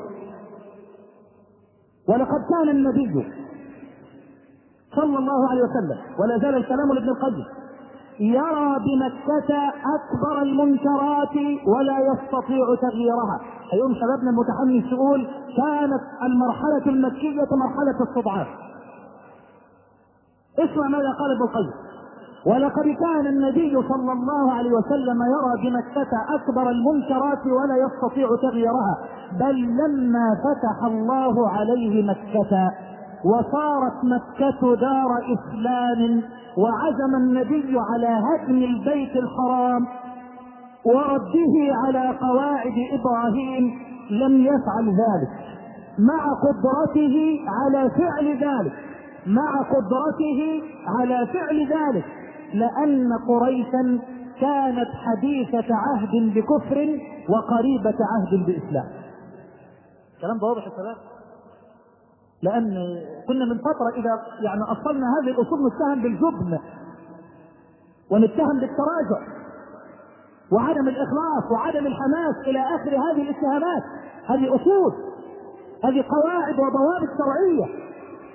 Speaker 1: ولقد كان النبي صلى الله عليه وسلم، ولا زال الكلام لابن القيم، يرى بمكة أكبر المنكرات ولا يستطيع تغييرها. أيوم شبابنا المتحمس يقول كانت المرحلة المكية مرحلة استضعاف. اسمع ماذا قال ابن القيم: ولقد كان النبي صلى الله عليه وسلم يرى بمكة أكبر المنكرات ولا يستطيع تغييرها، بل لما فتح الله عليه مكة وصارت مكة دار إسلام وعزم النبي على هدم البيت الحرام ورده على قواعد إبراهيم لم يفعل ذلك مع قدرته على فعل ذلك مع قدرته على فعل ذلك لأن قريشا كانت حديثة عهد بكفر وقريبة عهد بإسلام. الكلام ده واضح الكلام؟ لأن كنا من فترة إذا يعني أصلنا هذه الأصول نتهم بالجبن ونتهم بالتراجع وعدم الإخلاص وعدم الحماس إلى آخر هذه الاتهامات. هذه أصول، هذه قواعد وضوابط شرعية.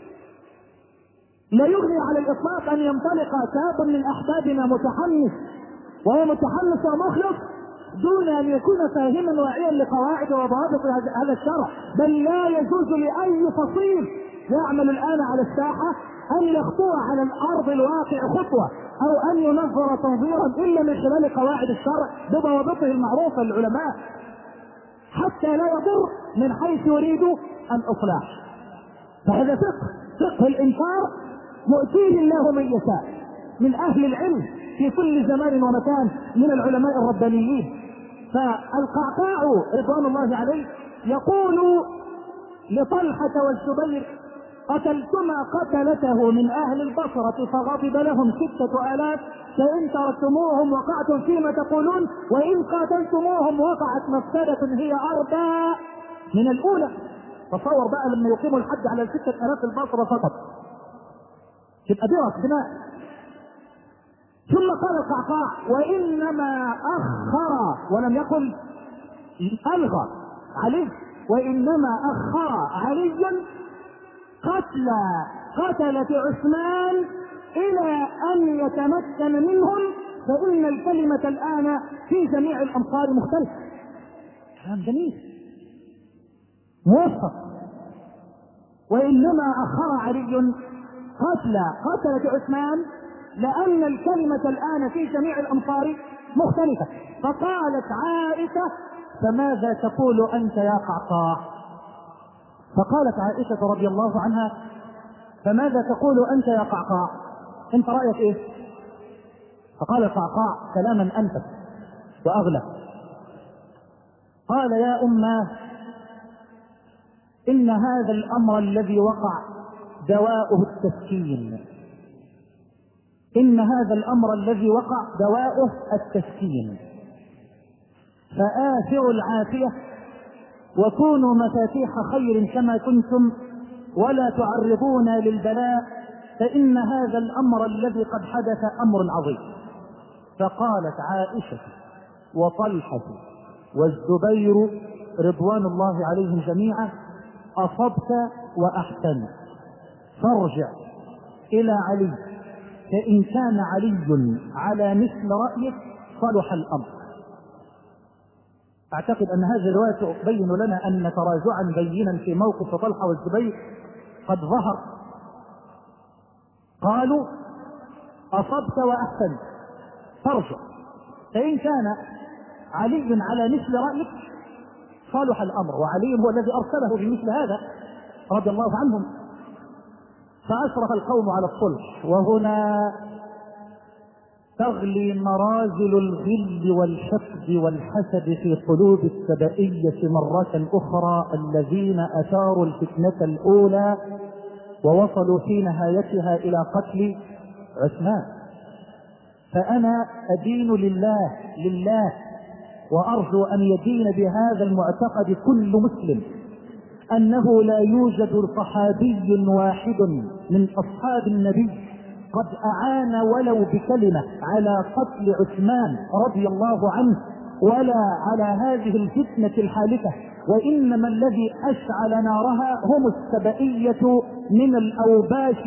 Speaker 1: لا يغني على الإطلاق أن ينطلق شاب من أحبابنا متحمس وهو متحمس ومخلص دون أن يكون فاهما واعيا لقواعد وضوابط هذا الشرع، بل لا يجوز لأي فصيل يعمل الآن على الساحة أن يخطو على الأرض الواقع خطوة أو أن ينظر تنظيرا إلا من خلال قواعد الشرع بضوابطه المعروفة للعلماء، حتى لا يضر من حيث يريد الإصلاح. فهذا فقه فقه الإنكار يؤتيه الله من يشاء من أهل العلم في كل زمان ومكان من العلماء الربانيين. فالقعقاع رضوان الله عليه يقول لطلحة والزبير: قتلتما قتلته من أهل البصرة فغضب لهم ستة آلاف، فإن تركتموهم وقعتم فيما تقولون، وإن قاتلتموهم وقعت مفسدة هي أربى من الأولى. تصور بقى لما يقيموا الحد على الستة آلاف البصرة فقط تبقى درس بناء. ثم قال القعقاع: وإنما أخر، ولم يقل ألغى علي، وإنما أخر عليا قتل قتلة عثمان إلى أن يتمكن منهم، فإن الكلمة الآن في جميع الأمصار مختلفة. كلام جميل موفق. وإنما أخر علي قتل قتلة عثمان لأن الكلمة الآن في جميع الأمصار مختلفة. فقالت عائشة: فماذا تقول أنت يا قعقاع؟ فقالت عائشة رضي الله عنها: فماذا تقول أنت يا قعقاع؟ أنت رأيك إيه؟ فقال القعقاع كلاما أنفس وأغلى: قال يا أماه إن هذا الأمر الذي وقع دواؤه التسكين، إن هذا الأمر الذي وقع دواؤه التسكين، فآثروا العافية وكونوا مفاتيح خير كما كنتم ولا تعرضونا للبلاء، فإن هذا الأمر الذي قد حدث أمر عظيم. فقالت عائشة وطلحة والزبير رضوان الله عليهم جميعا أصبت وأحسنت، فارجع إلى علي، فإن كان علي على مثل رأيك صلح الأمر. أعتقد أن هذه الرواية تبين لنا أن تراجعا بينا في موقف طلحة والزبير قد ظهر. قالوا أصبت وأحسنت فارجع، فإن كان علي على مثل رأيك صلح الأمر، وعلي هو الذي أرسله بمثل هذا رضي الله عنهم. فأشرف القوم على الصلح، وهنا تغلي مرازل الغل والحقد والحسد في قلوب السبائية مرة أخرى، الذين أثاروا الفتنة الأولى ووصلوا في نهايتها إلى قتل عثمان. فأنا أدين لله لله وأرجو أن يدين بهذا المعتقد كل مسلم، أنه لا يوجد صحابي واحد من أصحاب النبي قد أعان ولو بكلمة على قتل عثمان رضي الله عنه ولا على هذه الفتنة الحالكة، وإنما الذي أشعل نارها هم السبائية من الأوباش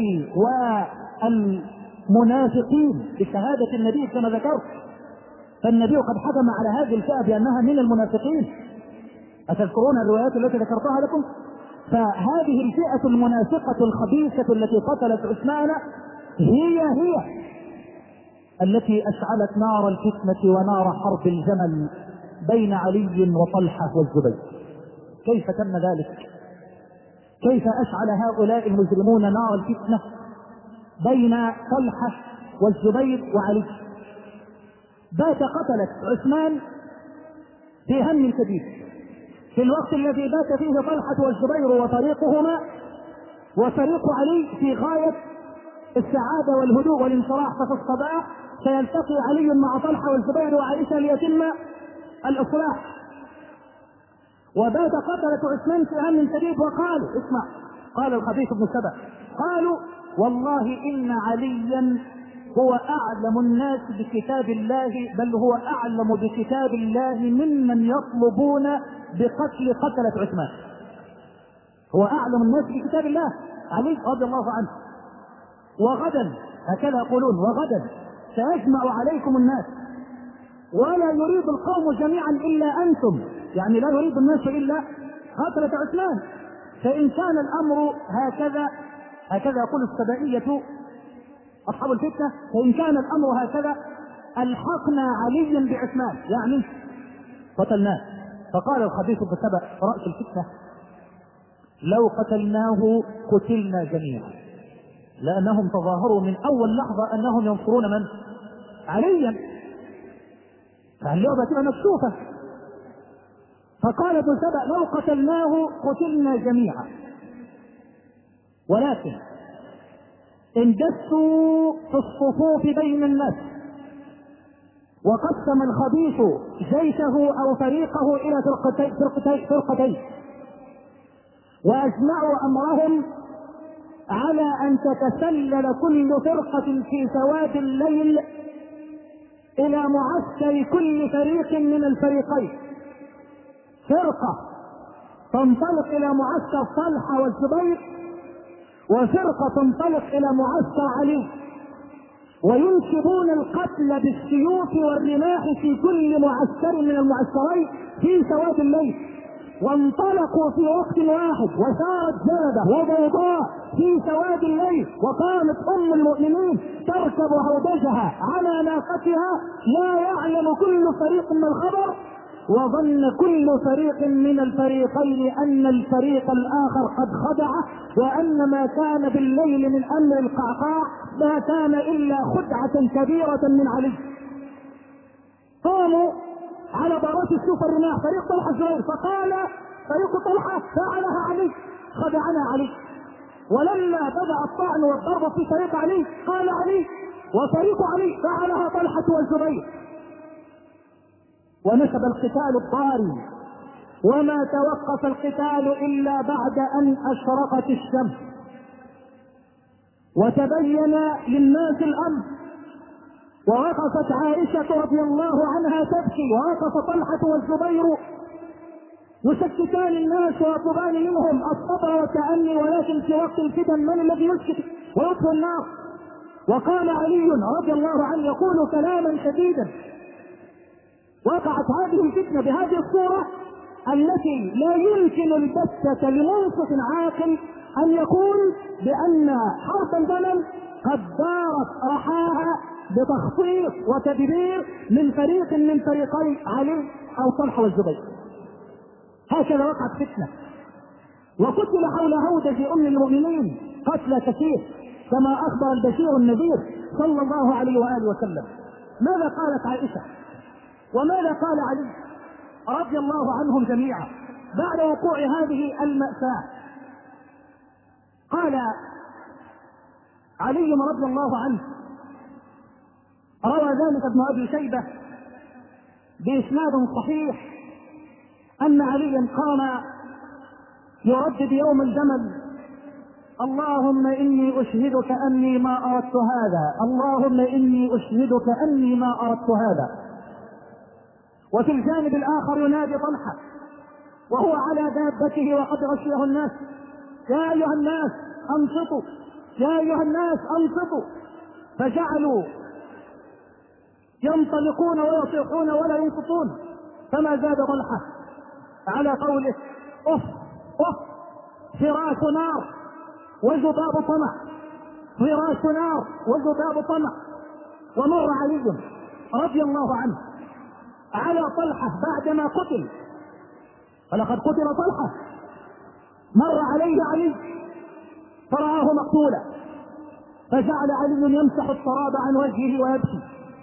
Speaker 1: والمنافقين بشهادة النبي كما ذكرت. فالنبي قد حكم على هذه الفئة بأنها من المنافقين، أتذكرون الروايات التي ذكرتها لكم؟ فهذه الفئة المنافقة الخبيثة التي قتلت عثمان هي هي التي أشعلت نار الفتنة ونار حرب الجمل بين علي وطلحة والزبير. كيف تم ذلك؟ كيف أشعل هؤلاء المجرمون نار الفتنة بين طلحة والزبير وعلي؟ بات قتلت عثمان في هم شديد في الوقت الذي بات فيه طلحة والزبير وطريقهما وطريق علي في غاية السعادة والهدوء والانشراح. ففي الصباح سيلتقي علي مع طلحة والزبير وعائشة ليتم الإصلاح. وبات قتلة عثمان في هم شديد وقالوا اسمع، قال الخبيث بن سبأ قالوا والله إن عليا هو أعلم الناس بكتاب الله، بل هو أعلم بكتاب الله ممن يطلبون بقتل قتلة عثمان. هو أعلم الناس بكتاب الله علي رضي الله عنه. وغدا هكذا يقولون، وغدا سيجمع عليكم الناس ولا يريد القوم جميعا إلا أنتم، يعني لا يريد الناس إلا قتلة عثمان. فإن كان الأمر هكذا، هكذا يقول السبائية أصحاب الفتنة، فإن كان الأمر هكذا ألحقنا عليا بعثمان، يعني قتلناه. فقال الخبيث بن سبأ رأس الفتنة لو قتلناه قتلنا جميعا، لأنهم تظاهروا من أول لحظة أنهم ينصرون من؟ عليا. فاللعبة تبقى مكشوفة. فقال ابن سبأ لو قتلناه قتلنا جميعا، ولكن اندسوا في الصفوف بين الناس، وقسم الخبيث جيشه أو فريقه إلى فرقتين, فرقتين, فرقتين وأجمعوا أمرهم على أن تتسلل كل فرقة في سواد الليل إلى معسكر كل فريق من الفريقين. فرقة تنطلق إلى معسكر طلحة والزبير، وفرقة تنطلق إلى معسكر علي، وينشبون القتل بالسيوف والرماح في كل معسكر من المعسكرين في سواد الليل. وانطلقوا في وقت واحد وسارت جلبة وضوضاء في سواد الليل، وقامت أم المؤمنين تركب هودجها على ناقتها، لا يعلم كل فريق من الخبر، وظن كل فريق من الفريقين أن الفريق الآخر قد خدعه، وأن ما كان بالليل من أمر القعقاع ما كان إلا خدعة كبيرة من علي. قاموا على بارات السوق الرماح فريق طلحة الزبير، فقال فريق طلحة فعلها علي، خدعنا علي. ولما بدأ الطعن والضرب في فريق علي قال علي وفريق علي فعلها طلحة والزبير، ونشب القتال الضاري، وما توقف القتال إلا بعد أن أشرقت الشمس وتبين للناس الأمر. ووقفت عائشة رضي الله عنها تبكي، ووقف طلحة والزبير يسكتان الناس ويطلبان منهم الصبر والتأني، ولكن في وقت الفتن من الذي يسكت ويطفئ النار؟ وقال علي رضي الله عنه يقول كلاما شديدا. وقعت هذه الفتنة بهذه الصورة التي لا يمكن البتة لمنصف عاقل أن يقول بأن حرب الجمل قد دارت رحاها بتخطيط وتدبير من فريق من فريقي علي أو طلحة والزبير. هكذا وقعت فتنة، وقتل حول هودج أم المؤمنين قتل كثير كما أخبر البشير النذير صلى الله عليه وآله وسلم. ماذا قالت عائشة وماذا قال علي رضي الله عنهم جميعا بعد وقوع هذه المأساة؟ قال علي رضي الله عنه، روى ذلك ابن أبي شيبة بإسناد صحيح، أن عليا قام يردد يوم الجمل: اللهم إني أشهدك أني ما أردت هذا، اللهم إني أشهدك أني ما أردت هذا. وفي الجانب الآخر ينادي طلحة وهو على دابته وقد غشيه الناس: يا أيها الناس أنصتوا، يا أيها الناس أنصتوا. فجعلوا ينطلقون ويصيحون ولا ينصتون، فما زاد طلحة على قوله: أف أف فراش نار وذباب طمع، فراش نار وذباب طمع. ومر علي رضي الله عنه على طلحة بعدما قتل، فلقد قتل طلحة، مر عليه علي فرآه مقتولا، فجعل علي يمسح التراب عن وجهه ويبكي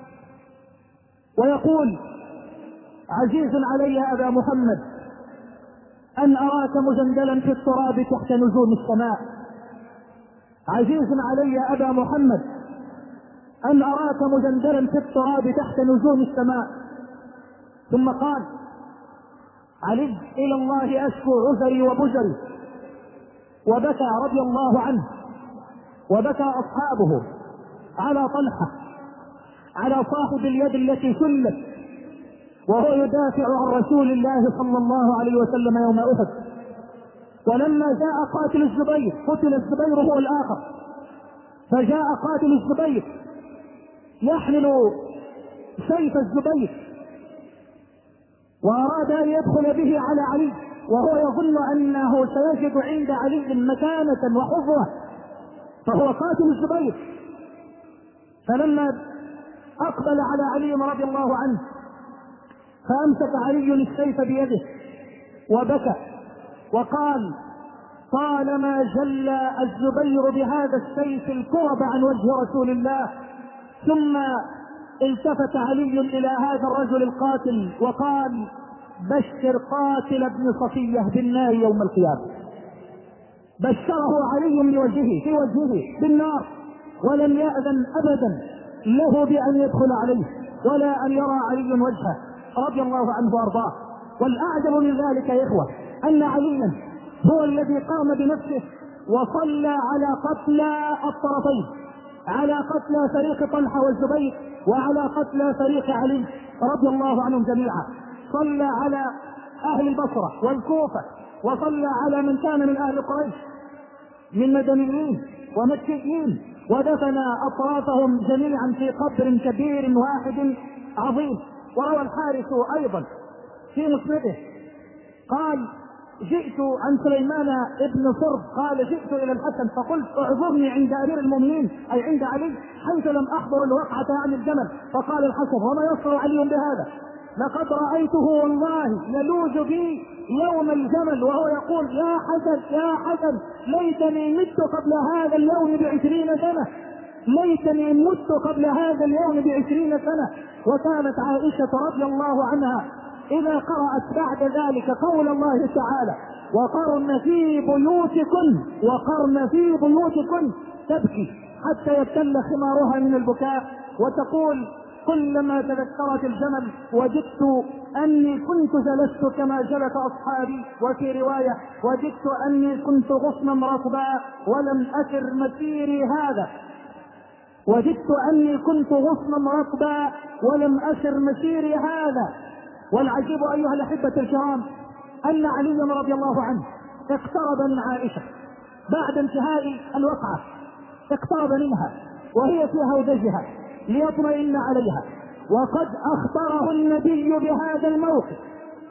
Speaker 1: ويقول: عزيز علي يا أبا محمد أن أراك مجندلا في التراب تحت نجوم السماء، عزيز علي يا أبا محمد أن أراك مجندلا في التراب تحت نجوم السماء. ثم قال علي: إلى الله أشكو عذري وبجري. وبكى رضي الله عنه وبكى أصحابه على طلحة، على صاحب اليد التي سلت وهو يدافع عن رسول الله صلى الله عليه وسلم يوم أحد. ولما جاء قاتل الزبير، قتل الزبير هو الآخر، فجاء قاتل الزبير يحمل سيف الزبير وأراد أن يدخل به على علي، وهو يظن أنه سيجد عند علي مكانة وحظوة، فهو قاتل الزبير. فلما أقبل على علي رضي الله عنه فأمسك علي السيف بيده وبكى وقال: طالما جل الزبير بهذا السيف الكرب عن وجه رسول الله. ثم التفت علي إلى هذا الرجل القاتل وقال: بشر قاتل ابن صفية بالنار يوم القيامة. بشره علي بوجهه في وجهه بالنار، ولم يأذن أبدا له بأن يدخل عليه ولا أن يرى علي وجهه رضي الله عنه وأرضاه. والأعجب من ذلك يا إخوة أن عليا هو الذي قام بنفسه وصلى على قتلى الطرفين، على قتلى فريق طلحة والزبير وعلى قتلى فريق علي رضي الله عنهم جميعا. صلى على أهل البصرة والكوفة، وصلى على من كان من أهل قريش من مدنيين ومكيين، ودفن أطرافهم جميعا في قبر كبير واحد عظيم. وروى الحارث أيضا في مسنده قال: جئت عن سليمان ابن صرب قال: جئت إلى الحسن فقلت: اعذرني عند أمير المؤمنين أي عند علي حيث لم أحضر الوقعة عن الجمل. فقال الحسن: وما يصنع علي بهذا؟ لقد رأيته والله يلوج بي يوم الجمل وهو يقول: يا حسن يا حسن ليتني مت قبل هذا اليوم بعشرين سنة، ليتني مت قبل هذا اليوم بعشرين سنة. وكانت عائشة رضي الله عنها إذا قرأت بعد ذلك قول الله تعالى وقرن في بيوتكن وقرن في بيوتكن تبكي حتى يبتل خمارها من البكاء وتقول كلما تذكرت الجمل وجدت أني كنت جلست كما جلس أصحابي، وفي رواية وجدت أني كنت غصنا رطبا ولم أسر مسيري هذا وجدت أني كنت غصنا رطبا ولم أسر مسيري هذا. والعجيب أيها الأحبة الكرام أن علي رضي الله عنه اقترب من عائشة بعد انتهاء الوقعة، اقترب منها وهي في هودجها ليطمئن عليها، وقد أخبره النبي بهذا الموقف.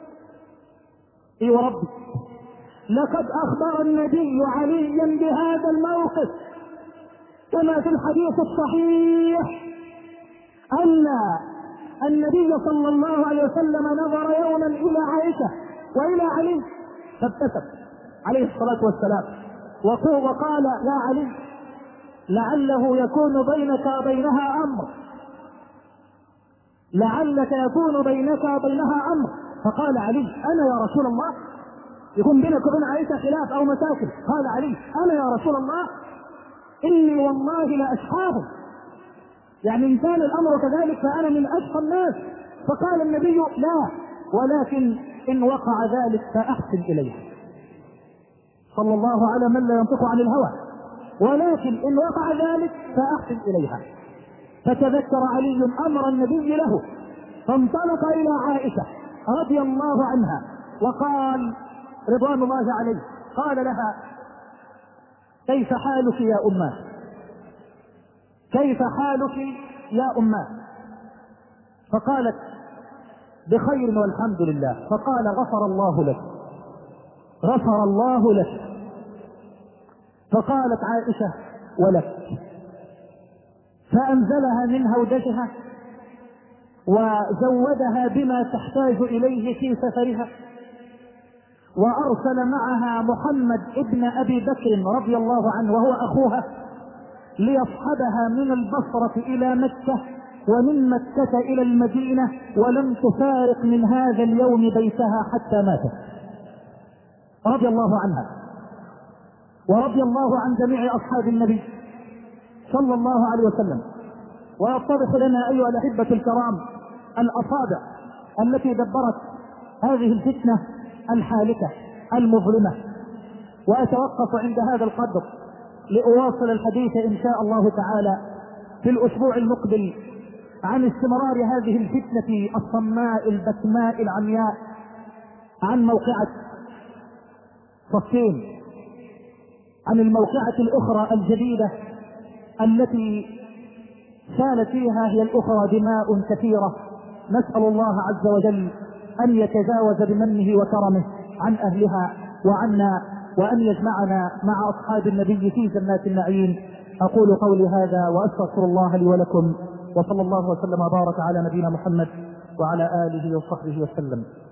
Speaker 1: اي وربي لقد أخبر النبي عليا بهذا الموقف كما في الحديث الصحيح أن النبي صلى الله عليه وسلم نظر يوما إلى عائشة وإلى علي فابتسم عليه الصلاة والسلام وقال يا علي لعله يكون بينك وبينها أمر لعلك يكون بينك وبينها أمر فقال علي أنا يا رسول الله يكون بينك وبين عائشة خلاف أو مشاكل؟ قال علي أنا يا رسول الله إني والله لأشقاهم، يعني إن كان الأمر كذلك فأنا من أشقى الناس. فقال النبي لا، ولكن إن وقع ذلك فأحسن إليه، صلى الله على من لا ينطق عن الهوى، ولكن إن وقع ذلك فأحسن إليها. فتذكر علي أمر النبي له فانطلق إلى عائشة رضي الله عنها وقال رضوان الله عليه، قال لها كيف حالك يا أماه كيف حالك يا أماه فقالت بخير والحمد لله. فقال غفر الله لك غفر الله لك. فقالت عائشة ولك، فأنزلها من هودجها وزودها بما تحتاج إليه في سفرها، وأرسل معها محمد ابن أبي بكر رضي الله عنه وهو أخوها ليصحبها من البصرة إلى مكة ومن مكة إلى المدينة، ولم تفارق من هذا اليوم بيتها حتى ماتت رضي الله عنها ورضي الله عن جميع أصحاب النبي صلى الله عليه وسلم. ويتضح لنا أيها الأحبة الكرام الأصابع التي دبرت هذه الفتنة الحالكة المظلمة. وأتوقف عند هذا القدر لأواصل الحديث إن شاء الله تعالى في الأسبوع المقبل عن استمرار هذه الفتنة الصماء البسماء العمياء، عن موقعة صفين، عن الموقعة الأخرى الجديدة التي سالت فيها هي الأخرى دماء كثيرة. نسأل الله عز وجل أن يتجاوز بمنه وكرمه عن أهلها وعنا، وأن يجمعنا مع أصحاب النبي في جنات النعيم. أقول قولي هذا وأستغفر الله لي ولكم، وصلى الله وسلم وبارك على نبينا محمد وعلى آله وصحبه وسلم.